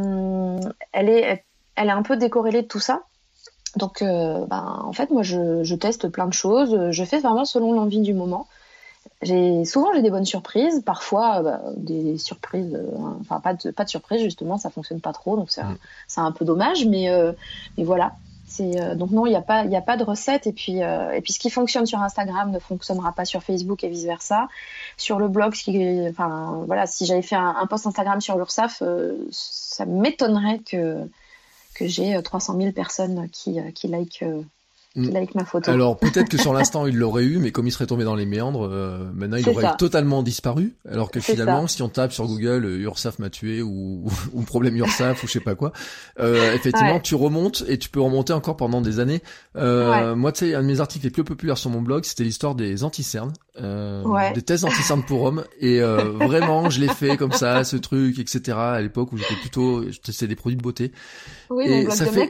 elle est un peu décorrélée de tout ça. Donc, en fait, moi, je teste plein de choses. Je fais vraiment selon l'envie du moment. Souvent, j'ai des bonnes surprises. Parfois, des surprises, enfin, pas de surprises, justement, ça fonctionne pas trop. Donc, c'est un peu dommage, mais voilà. Donc non, il y a pas de recette, et puis ce qui fonctionne sur Instagram ne fonctionnera pas sur Facebook et vice versa. Sur le blog, voilà, si j'avais fait un post Instagram sur l'URSSAF, ça m'étonnerait que j'ai 300 000 personnes qui likent ma photo. Alors peut-être que sur l'instant il l'aurait eu, mais comme il serait tombé dans les méandres, maintenant il aurait totalement disparu. Alors que finalement, si on tape sur Google URSSAF m'a tué ou problème URSSAF ou je sais pas quoi, effectivement tu remontes, et tu peux remonter encore pendant des années. Moi, tu sais, un de mes articles les plus populaires sur mon blog, c'était l'histoire des anti-cernes, des tests anti-cernes pour hommes, et vraiment je l'ai fait comme ça, ce truc, etc. à l'époque où je testais des produits de beauté. Oui, et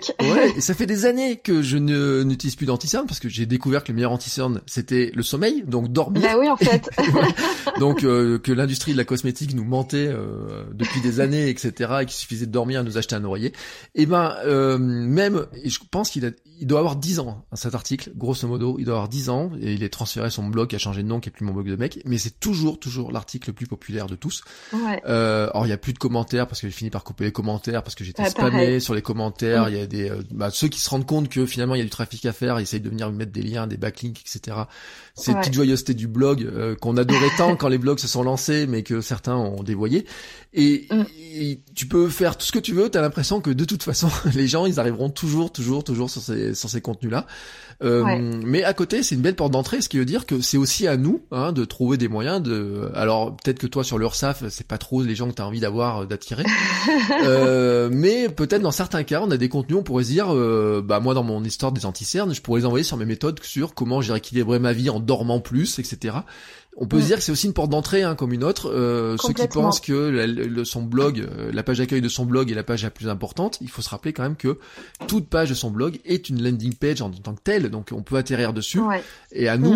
ça fait des années que je n'utilise plus d'anti-cernes, parce que j'ai découvert que le meilleur anti-cerne c'était le sommeil, donc dormir. Bah oui, en fait. Donc que l'industrie de la cosmétique nous mentait depuis des années, etc. et qu'il suffisait de dormir et nous acheter un oreiller. Et même, et je pense qu'il doit avoir 10 ans, hein, cet article, grosso modo, il doit avoir 10 ans, et il est transféré sur mon blog, qui a changé de nom, qui est plus mon blog de mec, mais c'est toujours l'article le plus populaire de tous. Alors il y a plus de commentaires, parce que j'ai fini par couper les commentaires, parce que j'étais spammé sur les commentaires. Il y a des ceux qui se rendent compte que finalement il y a du trafic à faire, ils essayent de venir mettre des liens, des backlinks, etc. C'est une petite joyeuseté du blog qu'on adorait tant quand les blogs se sont lancés, mais que certains ont dévoyé. Et tu peux faire tout ce que tu veux, t'as l'impression que de toute façon les gens ils arriveront toujours sur ces contenus-là. Mais à côté, c'est une belle porte d'entrée, ce qui veut dire que c'est aussi à nous, hein, de trouver des moyens alors peut-être que toi sur l'URSSAF, c'est pas trop les gens que t'as envie d'attirer. Mais peut-être dans certains cas, on a des contenus, on pourrait se dire, moi dans mon histoire des anti-cernes, je pourrais les envoyer sur mes méthodes sur comment j'ai rééquilibré ma vie en dormant plus, etc. On peut se dire que c'est aussi une porte d'entrée, hein, comme une autre. Ceux qui pensent que son blog, la page d'accueil de son blog est la page la plus importante, il faut se rappeler quand même que toute page de son blog est une landing page en tant que telle, donc on peut atterrir dessus. Et à nous,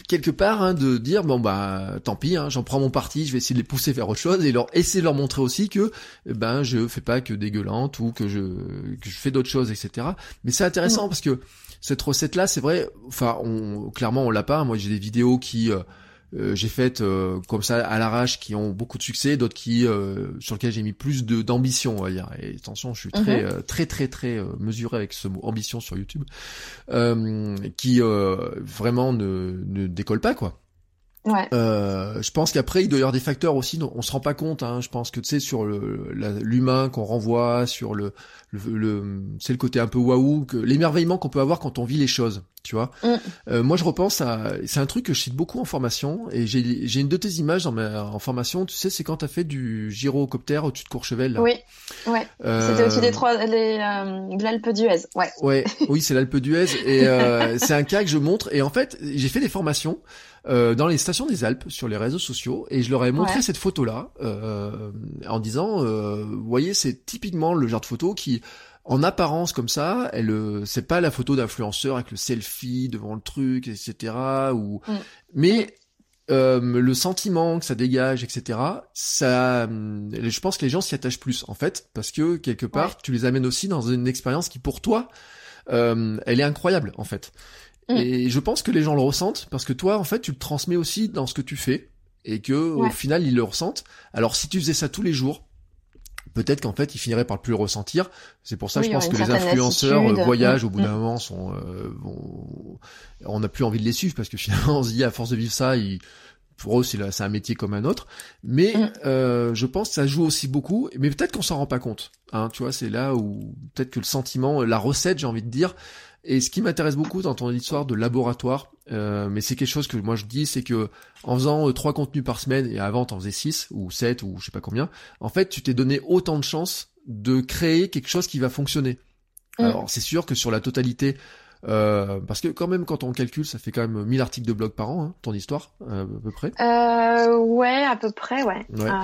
quelque part, hein, de dire bon bah tant pis, hein, j'en prends mon parti, je vais essayer de les pousser vers autre chose et essayer de leur montrer aussi que ben je fais pas que des gueulantes ou que je fais d'autres choses, etc. Mais c'est intéressant parce que cette recette là, c'est vrai, enfin clairement on l'a pas. Moi j'ai des vidéos qui j'ai faites comme ça à l'arrache qui ont beaucoup de succès, d'autres qui sur lesquelles j'ai mis plus d'ambition, on va dire. Et attention, je suis très mesuré avec ce mot ambition sur YouTube, qui vraiment ne décolle pas, quoi. Ouais. Je pense qu'après il doit y avoir des facteurs aussi dont on se rend pas compte, hein. Je pense que tu sais sur l'humain qu'on renvoie, sur c'est le côté un peu waouh, l'émerveillement qu'on peut avoir quand on vit les choses, tu vois. Moi je repense c'est un truc que je cite beaucoup en formation et j'ai une de tes images en formation, tu sais, c'est quand t'as fait du gyrocoptère au-dessus de Courchevel là. Oui, ouais. C'était au-dessus de l'Alpe d'Huez, ouais. Ouais, oui, c'est l'Alpe d'Huez et c'est un cas que je montre et en fait j'ai fait des formations dans les stations des Alpes sur les réseaux sociaux et je leur ai montré cette photo là en disant vous voyez, c'est typiquement le genre de photo qui en apparence comme ça, c'est pas la photo d'influenceur avec le selfie devant le truc, etc. Mais le sentiment que ça dégage, etc. Ça, je pense que les gens s'y attachent plus en fait parce que quelque part tu les amènes aussi dans une expérience qui pour toi elle est incroyable en fait. Et je pense que les gens le ressentent parce que toi, en fait, tu le transmets aussi dans ce que tu fais et que au final, ils le ressentent. Alors, si tu faisais ça tous les jours, peut-être qu'en fait, ils finiraient par plus le ressentir. C'est pour ça, je pense que les influenceurs voyagent au bout d'un moment, on n'a plus envie de les suivre parce que finalement, on se dit à force de vivre ça, pour eux, c'est un métier comme un autre. Mais je pense que ça joue aussi beaucoup. Mais peut-être qu'on s'en rend pas compte. Hein, tu vois, c'est là où peut-être que le sentiment, la recette, j'ai envie de dire. Et ce qui m'intéresse beaucoup dans ton histoire de laboratoire, mais c'est quelque chose que moi je dis, c'est que en faisant 3 contenus par semaine, et avant t'en faisais 6 ou 7 ou je sais pas combien, en fait tu t'es donné autant de chances de créer quelque chose qui va fonctionner. Alors c'est sûr que sur la totalité, parce que quand même quand on calcule, ça fait quand même 1000 articles de blog par an, hein, ton histoire, à peu près. Ouais, à peu près, ouais.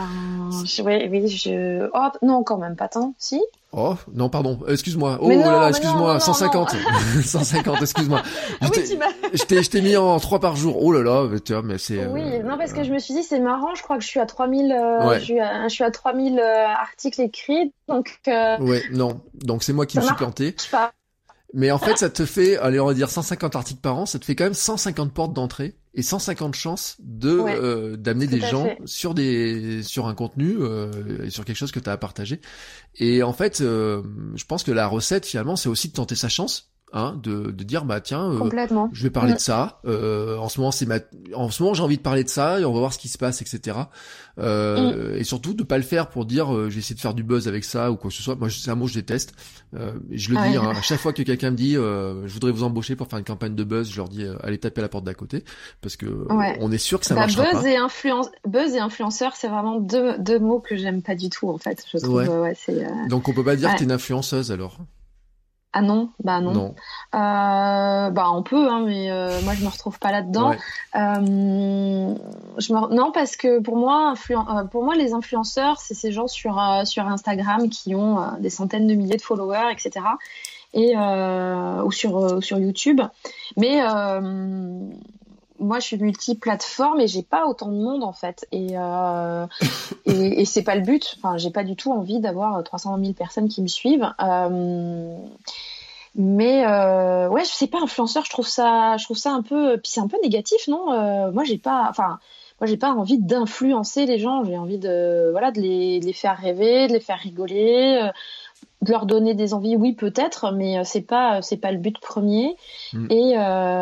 Oh, non, quand même pas tant, si. Oh, non, pardon, excuse-moi. Oh là là, excuse-moi, 150. 150, excuse-moi. Je t'ai mis en 3 par jour. Oh là là, tu vois, mais c'est... Oui, non, parce que je me suis dit, c'est marrant, je crois que je suis à 3000, je suis à 3000 articles écrits, donc... Ouais, non, donc c'est moi qui me suis planté. Mais en fait, ça te fait, allez, on va dire 150 articles par an, ça te fait quand même 150 portes d'entrée et 150 chances d'amener des gens sur un contenu et sur quelque chose que tu as à partager. Et en fait, je pense que la recette finalement, c'est aussi de tenter sa chance. Hein, de dire bah tiens, je vais parler de ça. En ce moment j'ai envie de parler de ça et on va voir ce qui se passe, etc. Et surtout de pas le faire pour dire je vais essayer de faire du buzz avec ça ou quoi que ce soit. Moi c'est un mot que je déteste. Je le dis hein, à chaque fois que quelqu'un me dit je voudrais vous embaucher pour faire une campagne de buzz, je leur dis allez taper à la porte d'à côté parce que on est sûr que ça marchera pas. Buzz et influenceur, c'est vraiment deux mots que j'aime pas du tout en fait. Je trouve Donc on peut pas dire que t'es une influenceuse alors. Ah non, bah non. On peut, hein, mais moi je me retrouve pas là-dedans. Non, parce que pour moi les influenceurs, c'est ces gens sur Instagram qui ont des centaines de milliers de followers, etc. Ou sur YouTube. Mais moi je suis multi-plateforme et j'ai pas autant de monde en fait. Et c'est pas le but. Enfin, j'ai pas du tout envie d'avoir 300 000 personnes qui me suivent. Mais je sais pas, influenceur, je trouve ça un peu, puis c'est un peu négatif, non? Moi j'ai pas envie d'influencer les gens, j'ai envie de les faire rêver, de les faire rigoler, de leur donner des envies, oui peut-être, mais c'est pas le but premier. Et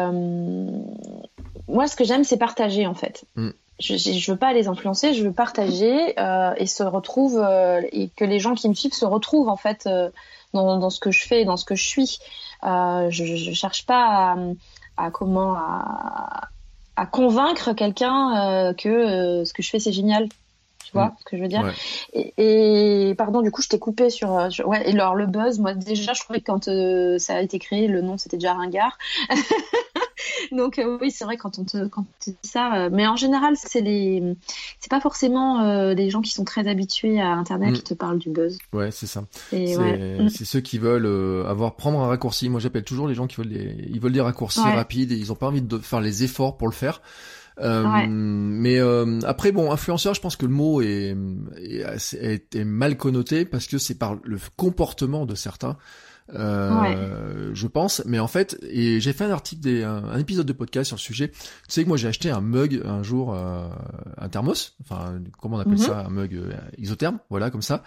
moi ce que j'aime c'est partager en fait. Je veux pas les influencer, je veux partager et se retrouve et que les gens qui me suivent se retrouvent en fait dans ce que je fais, dans ce que je suis. Je cherche pas à convaincre quelqu'un que ce que je fais c'est génial. Tu vois ce que je veux dire? Et pardon, du coup je t'ai coupé sur et alors le buzz, moi déjà je trouvais que quand ça a été créé le nom c'était déjà ringard. Donc oui, c'est vrai quand on te dit ça, mais en général, c'est pas forcément les gens qui sont très habitués à Internet qui te parlent du buzz. Ouais, c'est ça. Ouais. C'est ceux qui veulent prendre un raccourci. Moi, j'appelle toujours les gens qui veulent ils veulent des raccourcis rapides et ils ont pas envie de faire les efforts pour le faire. Mais après, bon, influenceur, je pense que le mot est mal connoté parce que c'est par le comportement de certains. Je pense, mais en fait, et j'ai fait un épisode de podcast sur le sujet. Tu sais que moi j'ai acheté un mug un jour, un thermos, enfin comment on appelle ça, un mug isotherme, voilà comme ça,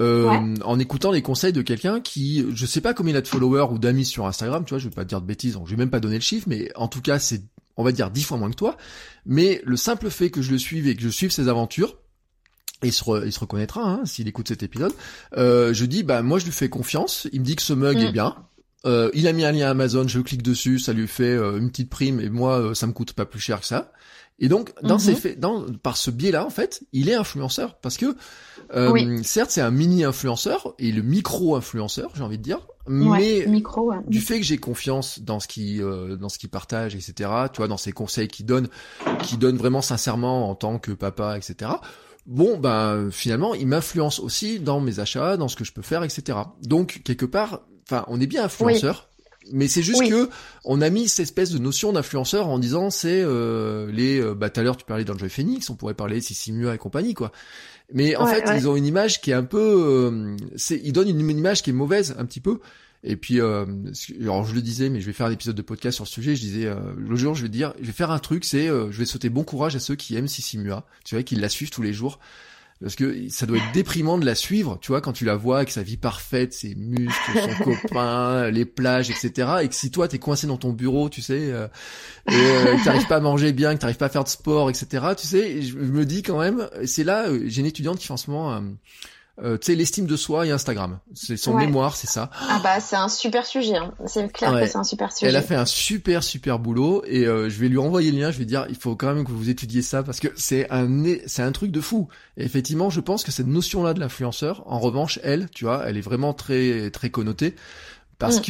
en écoutant les conseils de quelqu'un qui, je sais pas combien il a de followers ou d'amis sur Instagram, tu vois, je vais pas te dire de bêtises, donc je vais même pas donner le chiffre, mais en tout cas c'est, on va dire 10 fois moins que toi, mais le simple fait que je le suive et que je suive ses aventures, et il se reconnaîtra s'il écoute cet épisode. Je dis moi je lui fais confiance. Il me dit que ce mug est bien. Il a mis un lien Amazon, je clique dessus, ça lui fait une petite prime et moi ça me coûte pas plus cher que ça. Et donc par ce biais-là en fait, il est influenceur parce que certes c'est un mini influenceur et le micro influenceur, j'ai envie de dire. Mais du fait que j'ai confiance dans ce qu'il partage, etc. Tu vois, dans ses conseils qu'il donne vraiment sincèrement en tant que papa, etc. Bon, finalement, il m'influence aussi dans mes achats, dans ce que je peux faire, etc. Donc, quelque part, enfin, on est bien influenceur, mais c'est juste que on a mis cette espèce de notion d'influenceur en disant c'est tout à l'heure tu parlais d'Enjoy Phoenix, on pourrait parler de Sissi Mua et compagnie, quoi. Mais en fait, ils ont une image qui est un peu, ils donnent une image qui est mauvaise, un petit peu. Et puis, alors je le disais, mais je vais faire un épisode de podcast sur ce sujet. Je disais, le jour, je vais faire un truc, c'est, je vais souhaiter bon courage à ceux qui aiment Sissi Mua, tu vois, qui la suivent tous les jours, parce que ça doit être déprimant de la suivre, tu vois, quand tu la vois avec sa vie parfaite, ses muscles, son copain, les plages, etc. Et que si toi t'es coincé dans ton bureau, tu sais, et que t'arrives pas à manger bien, que t'arrives pas à faire de sport, etc. Tu sais, je me dis quand même, c'est là, j'ai une étudiante qui fait en ce moment tu sais, l'estime de soi et Instagram. C'est son mémoire, c'est ça. Ah c'est un super sujet. C'est clair que c'est un super sujet. Elle a fait un super boulot et je vais lui envoyer le lien. Je vais dire, il faut quand même que vous étudiez ça parce que c'est un truc de fou. Et effectivement, je pense que cette notion-là de l'influenceur, en revanche, elle, tu vois, elle est vraiment très très connotée. Parce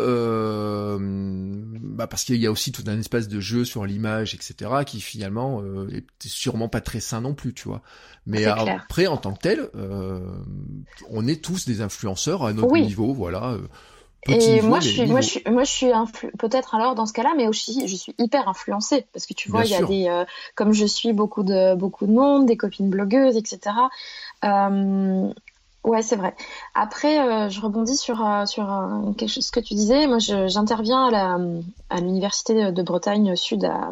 que parce qu'il y a aussi tout un espace de jeu sur l'image, etc., qui finalement est sûrement pas très sain non plus, tu vois. Mais après, en tant que tel, on est tous des influenceurs à notre niveau, voilà. Et moi, je suis peut-être alors dans ce cas-là, mais aussi je suis hyper influencée parce que tu vois, il y a des, comme je suis beaucoup de monde, des copines blogueuses, etc. Ouais, c'est vrai. Après, je rebondis sur quelque chose que tu disais. Moi, j'interviens à l'université de Bretagne Sud à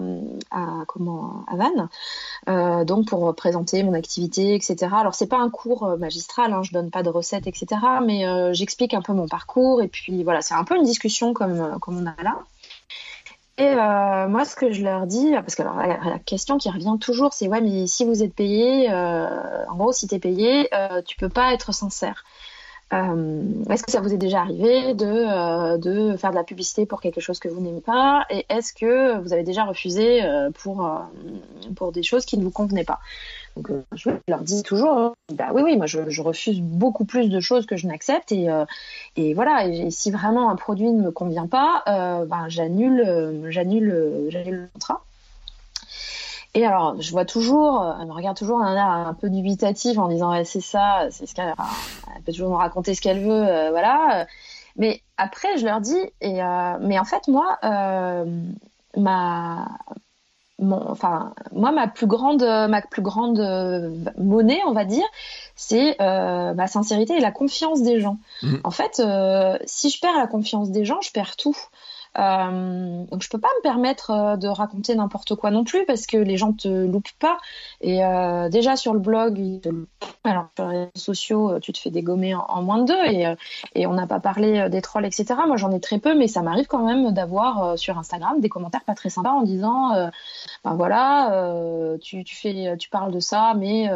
Vannes, donc pour présenter mon activité, etc. Alors, c'est pas un cours magistral, je donne pas de recettes, etc. Mais j'explique un peu mon parcours et puis voilà, c'est un peu une discussion comme on a là. Et moi, ce que je leur dis, parce que alors, la question qui revient toujours, c'est ouais, mais si vous êtes payé, en gros, si t'es payé, tu peux pas être sincère. Est-ce que ça vous est déjà arrivé de faire de la publicité pour quelque chose que vous n'aimez pas, et est-ce que vous avez déjà refusé pour des choses qui ne vous convenaient pas? Donc je leur dis toujours, oui, moi je refuse beaucoup plus de choses que je n'accepte et voilà. Et si vraiment un produit ne me convient pas, j'annule le contrat. Et alors je vois toujours, elle me regarde toujours d'un air un peu dubitatif en disant c'est ça, c'est ce qu'elle peut toujours me raconter ce qu'elle veut, voilà. Mais après je leur dis mais en fait moi ma plus grande monnaie, on va dire, c'est ma sincérité et la confiance des gens. En fait, si je perds la confiance des gens, je perds tout. Donc je peux pas me permettre de raconter n'importe quoi non plus parce que les gens te loupent pas. Et déjà sur le blog, alors sur les réseaux sociaux, tu te fais dégommer en moins de deux et on n'a pas parlé des trolls, etc. Moi j'en ai très peu, mais ça m'arrive quand même d'avoir sur Instagram des commentaires pas très sympas en disant tu parles de ça, mais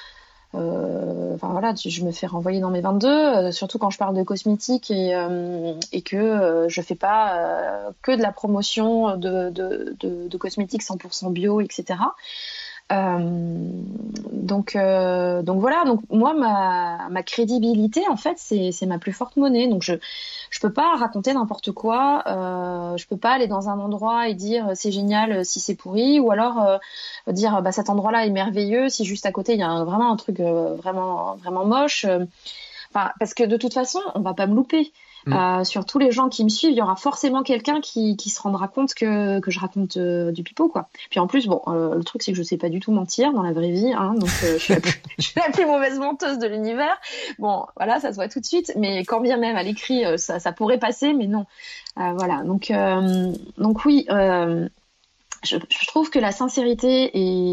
je me fais renvoyer dans mes 22, surtout quand je parle de cosmétiques et que je fais pas que de la promotion de cosmétiques 100% bio, etc. Donc voilà. Donc moi, ma crédibilité, en fait, c'est ma plus forte monnaie. Donc je peux pas raconter n'importe quoi. Je peux pas aller dans un endroit et dire c'est génial si c'est pourri, ou alors dire bah cet endroit-là est merveilleux si juste à côté il y a vraiment un truc vraiment vraiment moche. Enfin, parce que de toute façon, on va pas me louper. Sur tous les gens qui me suivent, il y aura forcément quelqu'un qui se rendra compte que je raconte du pipeau, quoi. Puis en plus, bon, le truc c'est que je sais pas du tout mentir dans la vraie vie, hein, donc je suis la plus mauvaise menteuse de l'univers. Bon, voilà, ça se voit tout de suite, mais quand bien même à l'écrit, ça pourrait passer, mais non. Voilà, donc oui, je trouve que la sincérité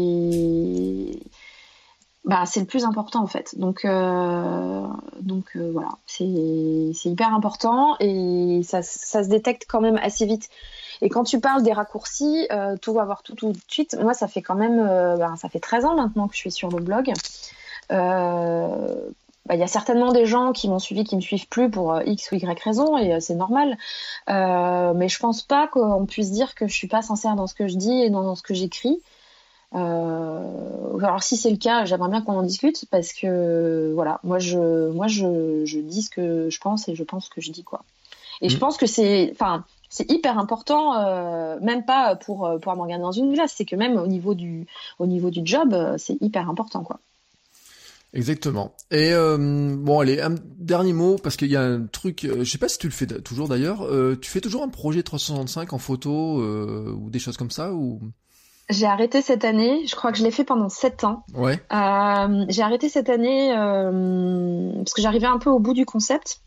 c'est le plus important en fait. Donc voilà, c'est hyper important et ça se détecte quand même assez vite. Et quand tu parles des raccourcis, tout va voir tout de suite. Moi, ça fait quand même, ça fait 13 ans maintenant que je suis sur le blog. Y a certainement des gens qui m'ont suivi, qui me suivent plus pour X ou Y raison, et c'est normal. Mais je pense pas qu'on puisse dire que je suis pas sincère dans ce que je dis et dans ce que j'écris. Alors si c'est le cas, j'aimerais bien qu'on en discute, parce que voilà, moi je dis ce que je pense et je pense ce que je dis, quoi. Et je pense que c'est hyper important, même pas pour me regarder dans une glace, c'est que même au niveau du job, c'est hyper important, quoi. Exactement. Et bon, allez, un dernier mot, parce qu'il y a un truc, je sais pas si tu le fais toujours d'ailleurs, tu fais toujours un projet 365 en photo ou des choses comme ça, ou... J'ai arrêté cette année, je crois que je l'ai fait pendant 7 ans. Ouais. J'ai arrêté cette année parce que j'arrivais un peu au bout du concept.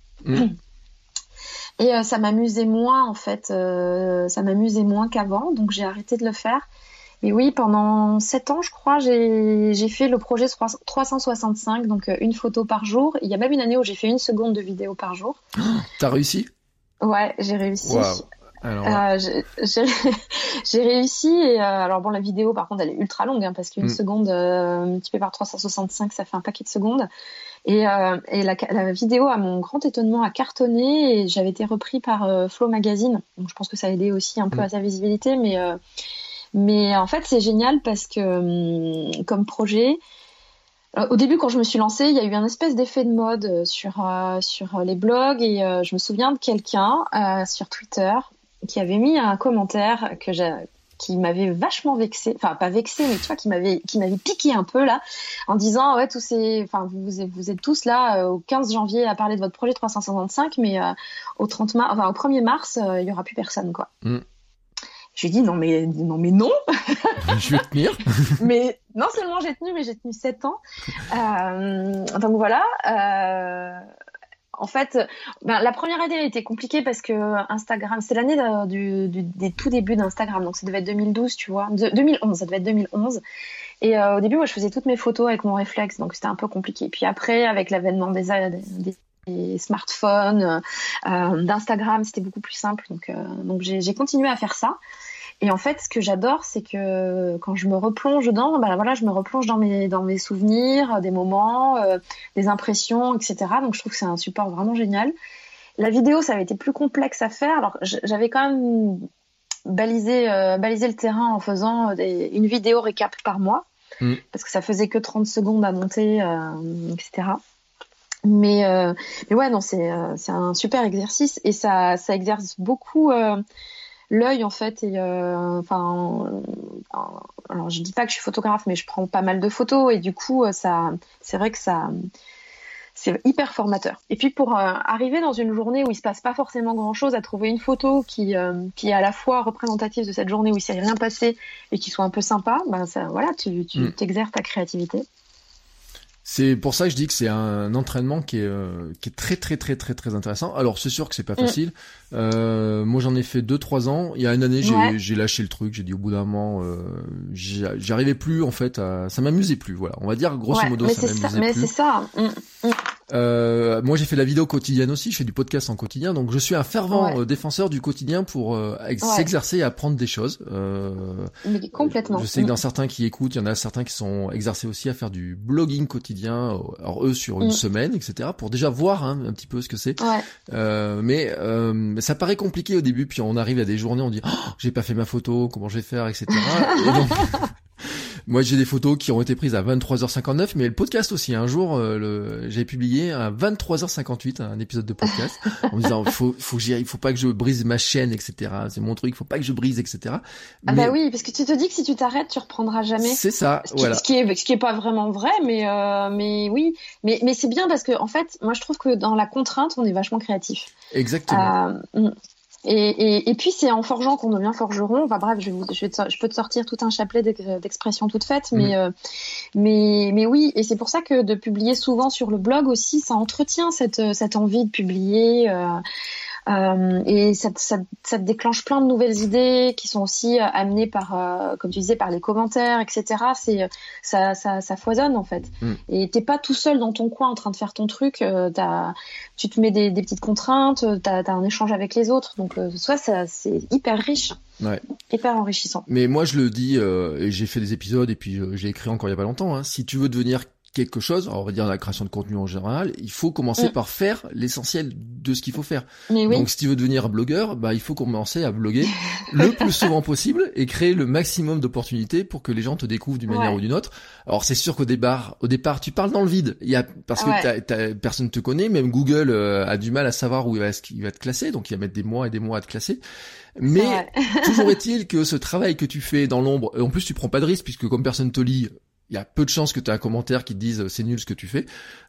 Et ça m'amusait moins, en fait. Ça m'amusait moins qu'avant, donc j'ai arrêté de le faire. Et oui, pendant 7 ans, je crois, j'ai fait le projet 365, donc une photo par jour. Il y a même une année où j'ai fait 1 seconde de vidéo par jour. T'as réussi ? Ouais, j'ai réussi. Waouh. Alors... j'ai réussi, et alors bon, la vidéo par contre elle est ultra longue, hein, parce qu'une seconde multipliée par 365, ça fait un paquet de secondes, et la vidéo, à mon grand étonnement, a cartonné, et j'avais été repris par Flow Magazine, donc je pense que ça a aidé aussi un peu à sa visibilité, mais en fait c'est génial parce que comme projet, au début, quand je me suis lancée, il y a eu un espèce d'effet de mode sur les blogs, et je me souviens de quelqu'un sur Twitter qui avait mis un commentaire qui m'avait vachement vexée, enfin pas vexée, mais tu vois, qui m'avait piqué un peu là, en disant ouais, vous êtes tous là au 15 janvier à parler de votre projet 365, mais au 1er mars, il y aura plus personne, quoi. Je lui ai dit non mais non. Je vais tenir. Mais non seulement j'ai tenu, mais j'ai tenu 7 ans. Donc voilà. En fait, la première année a été compliquée parce que Instagram, c'est l'année des tout débuts d'Instagram, donc ça devait être 2012, tu vois, 2011, ça devait être 2011. Et au début, moi, je faisais toutes mes photos avec mon réflexe, donc c'était un peu compliqué. Puis après, avec l'avènement des smartphones, d'Instagram, c'était beaucoup plus simple. Donc j'ai continué à faire ça. Et en fait, ce que j'adore, c'est que quand je me replonge dedans, je me replonge dans mes souvenirs, des moments, des impressions, etc. Donc je trouve que c'est un support vraiment génial. La vidéo, ça avait été plus complexe à faire. Alors j'avais quand même balisé le terrain en faisant une vidéo récap par mois, parce que ça faisait que 30 secondes à monter, etc. Mais ouais, non, c'est un super exercice, et ça exerce beaucoup l'œil, en fait. Et alors je dis pas que je suis photographe, mais je prends pas mal de photos, et du coup c'est vrai que c'est hyper formateur. Et puis pour arriver dans une journée où il se passe pas forcément grand chose, à trouver une photo qui est à la fois représentative de cette journée où il s'est rien passé et qui soit un peu sympa, tu t'exerces ta créativité. C'est pour ça que je dis que c'est un entraînement qui est très très très très très intéressant. Alors c'est sûr que c'est pas facile. Moi j'en ai fait 2-3 ans. Il y a une année j'ai lâché le truc. J'ai dit au bout d'un moment, j'arrivais plus en fait. Ça m'amusait plus. Voilà, on va dire grosso modo ça m'amusait plus. Mais c'est ça. Moi j'ai fait la vidéo quotidienne aussi, je fais du podcast en quotidien, donc je suis un fervent défenseur du quotidien pour s'exercer et apprendre des choses. Mais complètement. Je sais que dans certains qui écoutent, il y en a certains qui sont exercés aussi à faire du blogging quotidien, alors eux sur une semaine, etc., pour déjà voir un petit peu ce que c'est. Mais ça paraît compliqué au début, puis on arrive à des journées, on dit j'ai pas fait ma photo, comment je vais faire, etc. Et donc, Moi, j'ai des photos qui ont été prises à 23h59, mais le podcast aussi. Un jour, j'ai publié à 23h58 un épisode de podcast en me disant faut que j'y aille, faut pas que je brise ma chaîne, etc. C'est mon truc, faut pas que je brise, etc. Ah bah oui, parce que tu te dis que si tu t'arrêtes, tu reprendras jamais. C'est ça, voilà. Ce qui est pas vraiment vrai, mais oui, mais c'est bien parce que en fait, moi je trouve que dans la contrainte, on est vachement créatif. Exactement. Et puis c'est en forgeant qu'on devient forgeron. Enfin bref, je peux te sortir tout un chapelet d'expressions toutes faites, mais oui. Et c'est pour ça que de publier souvent sur le blog aussi, ça entretient cette envie de publier. Et ça te déclenche plein de nouvelles idées qui sont aussi amenées par, comme tu disais, par les commentaires, etc. Ça foisonne en fait. Et t'es pas tout seul dans ton coin en train de faire ton truc. Tu te mets des petites contraintes. T'as un échange avec les autres. Donc c'est hyper riche. Ouais. Hyper enrichissant. Mais moi je le dis, et j'ai fait des épisodes et puis j'ai écrit encore il y a pas longtemps. Hein, si tu veux devenir quelque chose, alors on va dire la création de contenu en général, il faut commencer par faire l'essentiel de ce qu'il faut faire. Mais oui. Donc si tu veux devenir blogueur, bah il faut commencer à bloguer le plus souvent possible et créer le maximum d'opportunités pour que les gens te découvrent d'une manière ou d'une autre. Alors c'est sûr qu'au départ tu parles dans le vide. Parce que personne te connaît, même Google a du mal à savoir où il va te classer, donc il va mettre des mois et des mois à te classer. Mais toujours est-il que ce travail que tu fais dans l'ombre, en plus tu prends pas de risque puisque comme personne te lit, il y a peu de chances que tu aies un commentaire qui te dise c'est nul ce que tu fais,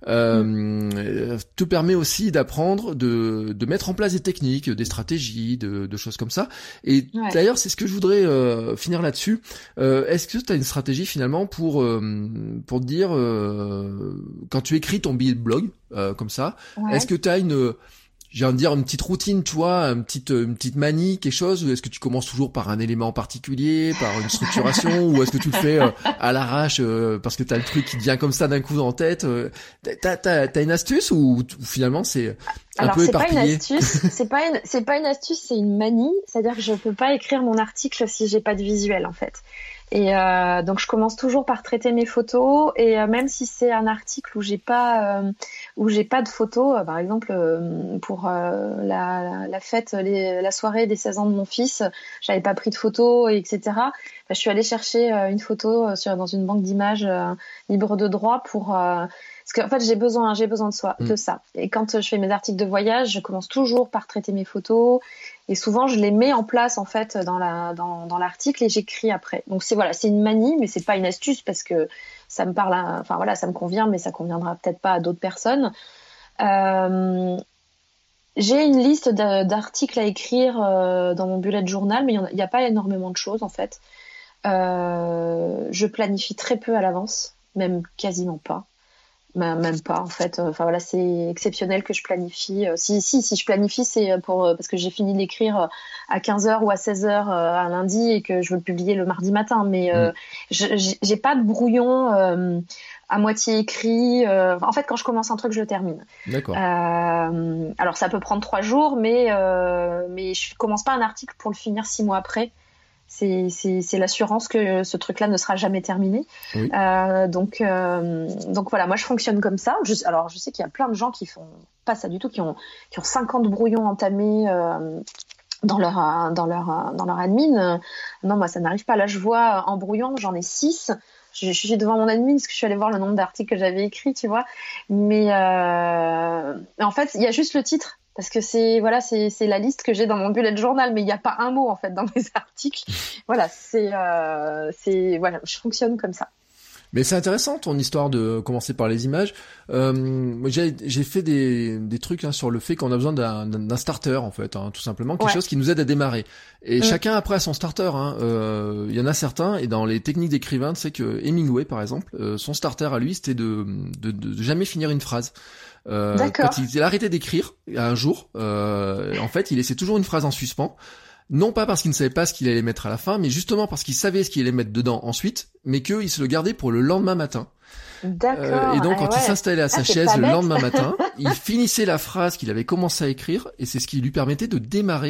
te permet aussi d'apprendre, de mettre en place des techniques, des stratégies, de choses comme ça. Et d'ailleurs, c'est ce que je voudrais finir là-dessus. Est-ce que tu as une stratégie finalement pour te dire, quand tu écris ton billet de blog, comme ça, est-ce que tu as j'ai envie de dire une petite routine, tu vois, une petite manie, quelque chose, ou est-ce que tu commences toujours par un élément particulier, par une structuration, ou est-ce que tu le fais à l'arrache parce que t'as le truc qui te vient comme ça d'un coup en tête. T'as une astuce ou finalement c'est un peu éparpillé? C'est pas une astuce, c'est une manie. C'est-à-dire que je peux pas écrire mon article si j'ai pas de visuel en fait. Et donc je commence toujours par traiter mes photos et même si c'est un article où j'ai pas de photos, par exemple pour la fête, la soirée des 16 ans de mon fils, j'avais pas pris de photos, etc. Je suis allée chercher une photo dans une banque d'images libre de droit pour parce qu'en fait j'ai besoin de ça. Et quand je fais mes articles de voyage, je commence toujours par traiter mes photos. Et souvent, je les mets en place en fait dans l'article et j'écris après. Donc c'est une manie, mais c'est pas une astuce parce que ça me parle. Ça me convient, mais ça conviendra peut-être pas à d'autres personnes. J'ai une liste d'articles à écrire dans mon bullet journal, mais il y a pas énormément de choses en fait. Je planifie très peu à l'avance, même quasiment pas. Même pas en fait. C'est exceptionnel que je planifie. Si je planifie, c'est parce que j'ai fini d'écrire à 15h ou à 16h un lundi et que je veux le publier le mardi matin. Mais j'ai pas de brouillon à moitié écrit. En fait, quand je commence un truc, je le termine. D'accord. Alors ça peut prendre 3 jours, mais je commence pas un article pour le finir 6 mois après. C'est l'assurance que ce truc-là ne sera jamais terminé. Oui. Donc voilà, moi je fonctionne comme ça. Alors je sais qu'il y a plein de gens qui font pas ça du tout, qui ont 50 brouillons entamés dans leur admin. Non, moi ça n'arrive pas. Là je vois en brouillon, j'en ai 6. Je suis devant mon admin parce que je suis allée voir le nombre d'articles que j'avais écrits, tu vois. Mais en fait, il y a juste le titre. Parce que c'est la liste que j'ai dans mon bullet journal, mais il n'y a pas un mot en fait dans mes articles. Je fonctionne comme ça. Mais c'est intéressant ton histoire de commencer par les images. J'ai fait des trucs sur le fait qu'on a besoin d'un starter en fait, tout simplement, quelque chose qui nous aide à démarrer. Et chacun après a son starter. Il y en a certains, et dans les techniques d'écrivain, tu sais que Hemingway par exemple, son starter à lui c'était de jamais finir une phrase. Quand il a arrêté d'écrire un jour, en fait il laissait toujours une phrase en suspens, non pas parce qu'il ne savait pas ce qu'il allait mettre à la fin, mais justement parce qu'il savait ce qu'il allait mettre dedans ensuite, mais qu'il se le gardait pour le lendemain matin. D'accord. Et donc quand il s'installait à sa chaise le lendemain matin, il finissait la phrase qu'il avait commencé à écrire, et c'est ce qui lui permettait de démarrer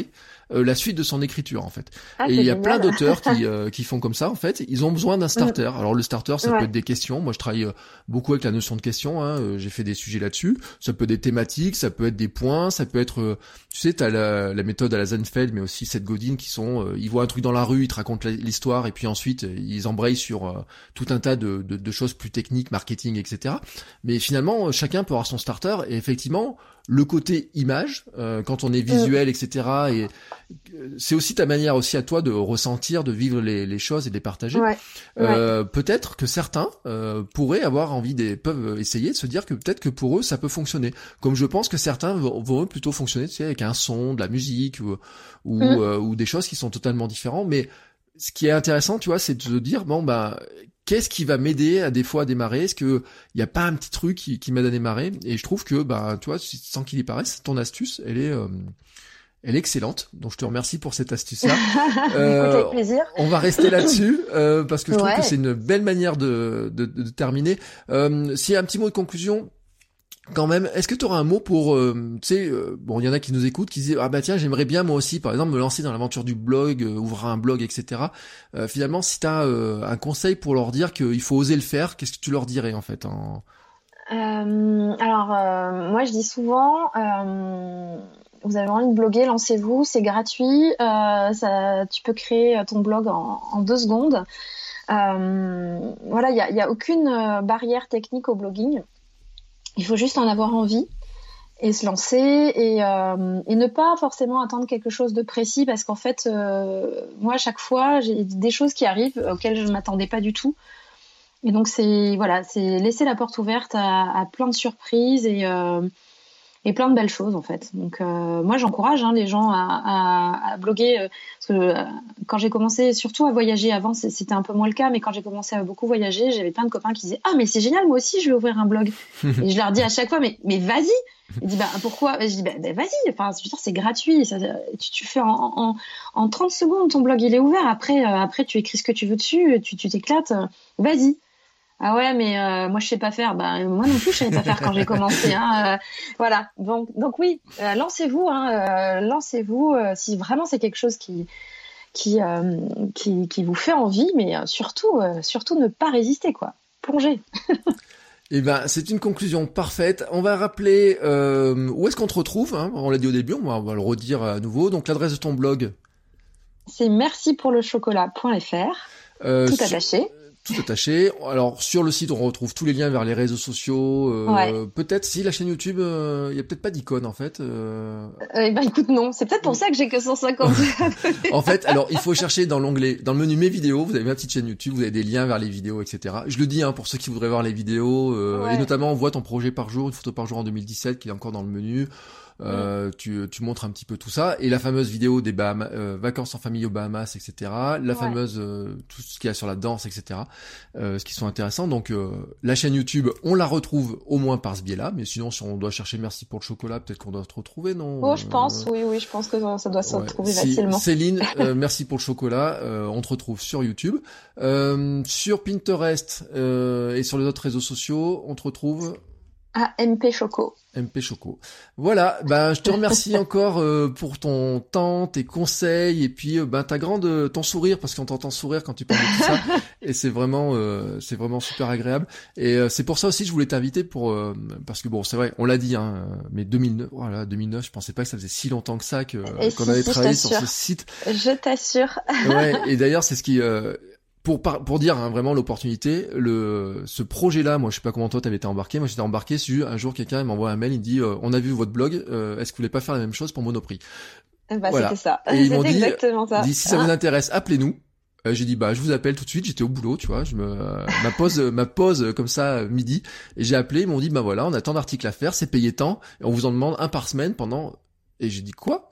la suite de son écriture en fait. Ah, Et c'est il y a génial. plein d'auteurs qui font comme ça en fait. Ils ont besoin d'un starter. Alors le starter, ça Ouais. peut être des questions. Moi, je travaille beaucoup avec la notion de questions. J'ai fait des sujets là-dessus. Ça peut être des thématiques, ça peut être des points, ça peut être, tu sais, t'as la méthode à la Zenfeld, mais aussi Seth Godin qui sont, ils voient un truc dans la rue, ils te racontent l'histoire, et puis ensuite ils embrayent sur tout un tas de choses plus techniques, marketing, etc. Mais finalement, chacun peut avoir son starter. Et effectivement, le côté image, quand on est visuel, etc. Et c'est aussi ta manière aussi à toi de ressentir, de vivre les choses et de les partager. Ouais. Peut-être que certains pourraient avoir envie, peuvent essayer de se dire que peut-être que pour eux ça peut fonctionner. Comme je pense que certains vont plutôt fonctionner, tu sais, avec un son, de la musique ou des choses qui sont totalement différentes. Mais ce qui est intéressant, tu vois, c'est de se dire bon bah qu'est-ce qui va m'aider à des fois à démarrer? Est-ce que il y a pas un petit truc qui m'aide à démarrer? Et je trouve que bah tu vois, sans qu'il y paraisse, ton astuce, elle est excellente. Donc je te remercie pour cette astuce-là. Écoute, avec plaisir. On va rester là-dessus parce que je trouve Ouais. que c'est une belle manière de terminer. S'il y a un petit mot de conclusion. Quand même, est-ce que tu auras un mot pour, tu sais, bon, il y en a qui nous écoutent, qui disent ah bah tiens, j'aimerais bien moi aussi, par exemple, me lancer dans l'aventure du blog, ouvrir un blog, etc. Finalement, si t'as un conseil pour leur dire qu'il faut oser le faire, qu'est-ce que tu leur dirais en fait Moi, je dis souvent, vous avez envie de bloguer, lancez-vous, c'est gratuit. Tu peux créer ton blog en 2 secondes. Voilà, il y a aucune barrière technique au blogging. Il faut juste en avoir envie et se lancer et ne pas forcément attendre quelque chose de précis parce qu'en fait, moi, à chaque fois, j'ai des choses qui arrivent auxquelles je ne m'attendais pas du tout. Et donc, c'est laisser la porte ouverte à plein de surprises et plein de belles choses, en fait. Donc, moi, j'encourage les gens à bloguer. Parce que quand j'ai commencé, surtout à voyager avant, c'était un peu moins le cas, mais quand j'ai commencé à beaucoup voyager, j'avais plein de copains qui disaient « Ah, mais c'est génial, moi aussi, je vais ouvrir un blog. » Et je leur dis à chaque fois « Mais vas-y !» Ils disent « Bah, pourquoi ?» Je dis « Bah, vas-y, enfin, je veux dire, c'est gratuit. Tu fais en 30 secondes, ton blog, il est ouvert. Après, tu écris ce que tu veux dessus, tu t'éclates. Vas-y. » Ah ouais, mais moi je sais pas faire. Bah moi non plus je savais pas faire quand j'ai commencé. Voilà. Donc oui, lancez-vous. Lancez-vous si vraiment c'est quelque chose qui vous fait envie, mais surtout ne pas résister quoi. Plongez. Eh ben, c'est une conclusion parfaite. On va rappeler où est-ce qu'on te retrouve. On l'a dit au début, on va le redire à nouveau. Donc l'adresse de ton blog. C'est mercipourlechocolat.fr. Tout attaché. Tout attaché. Alors sur le site on retrouve tous les liens vers les réseaux sociaux. Peut-être si la chaîne YouTube, il y a peut-être pas d'icône en fait. Écoute non, c'est peut-être pour ça que j'ai que 150. En fait, alors il faut chercher dans l'onglet, dans le menu mes vidéos, vous avez ma petite chaîne YouTube, vous avez des liens vers les vidéos, etc. Je le dis pour ceux qui voudraient voir les vidéos et notamment on voit ton projet par jour, une photo par jour en 2017 qui est encore dans le menu. Tu montres un petit peu tout ça et la fameuse vidéo des vacances en famille aux Bahamas, etc. La fameuse tout ce qu'il y a sur la danse, etc. Ce qui sont intéressants. Donc la chaîne YouTube, on la retrouve au moins par ce biais-là, mais sinon si on doit chercher Merci pour le chocolat, peut-être qu'on doit se retrouver, non? Oh, je pense, oui, je pense que ça doit se retrouver facilement. Céline, Merci pour le chocolat, on te retrouve sur YouTube, sur Pinterest et sur les autres réseaux sociaux, on te retrouve. MP Choco. MP Choco. Voilà, je te remercie encore pour ton temps, tes conseils et puis ton sourire parce qu'on t'entend sourire quand tu parles de tout ça et c'est vraiment super agréable et c'est pour ça aussi que je voulais t'inviter parce que bon, c'est vrai, on l'a dit mais 2009, je pensais pas que ça faisait si longtemps que ça qu'on avait travaillé sur ce site. Je t'assure. Ouais, et d'ailleurs, c'est ce qui pour dire vraiment l'opportunité, ce projet-là, moi je sais pas comment toi t'avais été embarqué, moi j'étais embarqué un jour quelqu'un m'envoie un mail, il me dit on a vu votre blog, est-ce que vous voulez pas faire la même chose pour Monoprix? Voilà. C'était ça. Et ils m'ont exactement ça. Dit si ça vous intéresse, appelez-nous. J'ai dit je vous appelle tout de suite, j'étais au boulot, tu vois, ma pause comme ça midi et j'ai appelé, ils m'ont dit voilà, on a tant d'articles à faire, c'est payé tant et on vous en demande un par semaine pendant. Et j'ai dit quoi?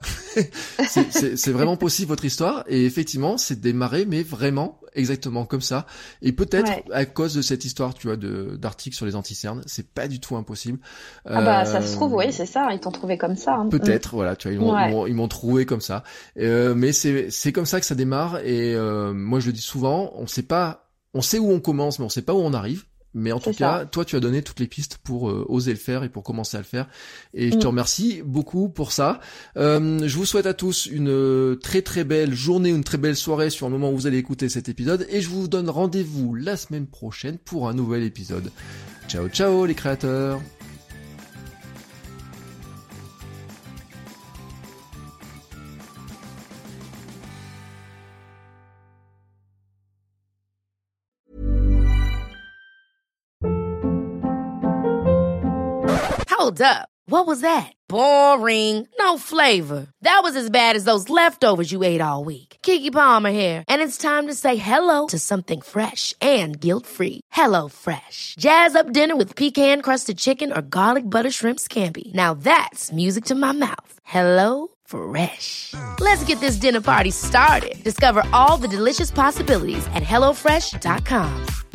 c'est vraiment possible votre histoire et effectivement c'est démarré mais vraiment exactement comme ça et peut-être à cause de cette histoire tu vois d'articles sur les anti-cernes c'est pas du tout impossible. Ça se trouve oui c'est ça ils t'ont trouvé comme ça. Peut-être voilà tu vois ils m'ont trouvé comme ça mais c'est comme ça que ça démarre et moi je le dis souvent on sait où on commence mais on sait pas où on arrive. Mais en tout cas, toi, tu as donné toutes les pistes pour oser le faire et pour commencer à le faire. Et je te remercie beaucoup pour ça. Je vous souhaite à tous une très très belle journée, une très belle soirée sur le moment où vous allez écouter cet épisode. Et je vous donne rendez-vous la semaine prochaine pour un nouvel épisode. Ciao ciao les créateurs. Hold up. What was that? Boring. No flavor. That was as bad as those leftovers you ate all week. Keke Palmer here, and it's time to say hello to something fresh and guilt-free. Hello Fresh. Jazz up dinner with pecan-crusted chicken or garlic butter shrimp scampi. Now that's music to my mouth. Hello Fresh. Let's get this dinner party started. Discover all the delicious possibilities at HelloFresh.com.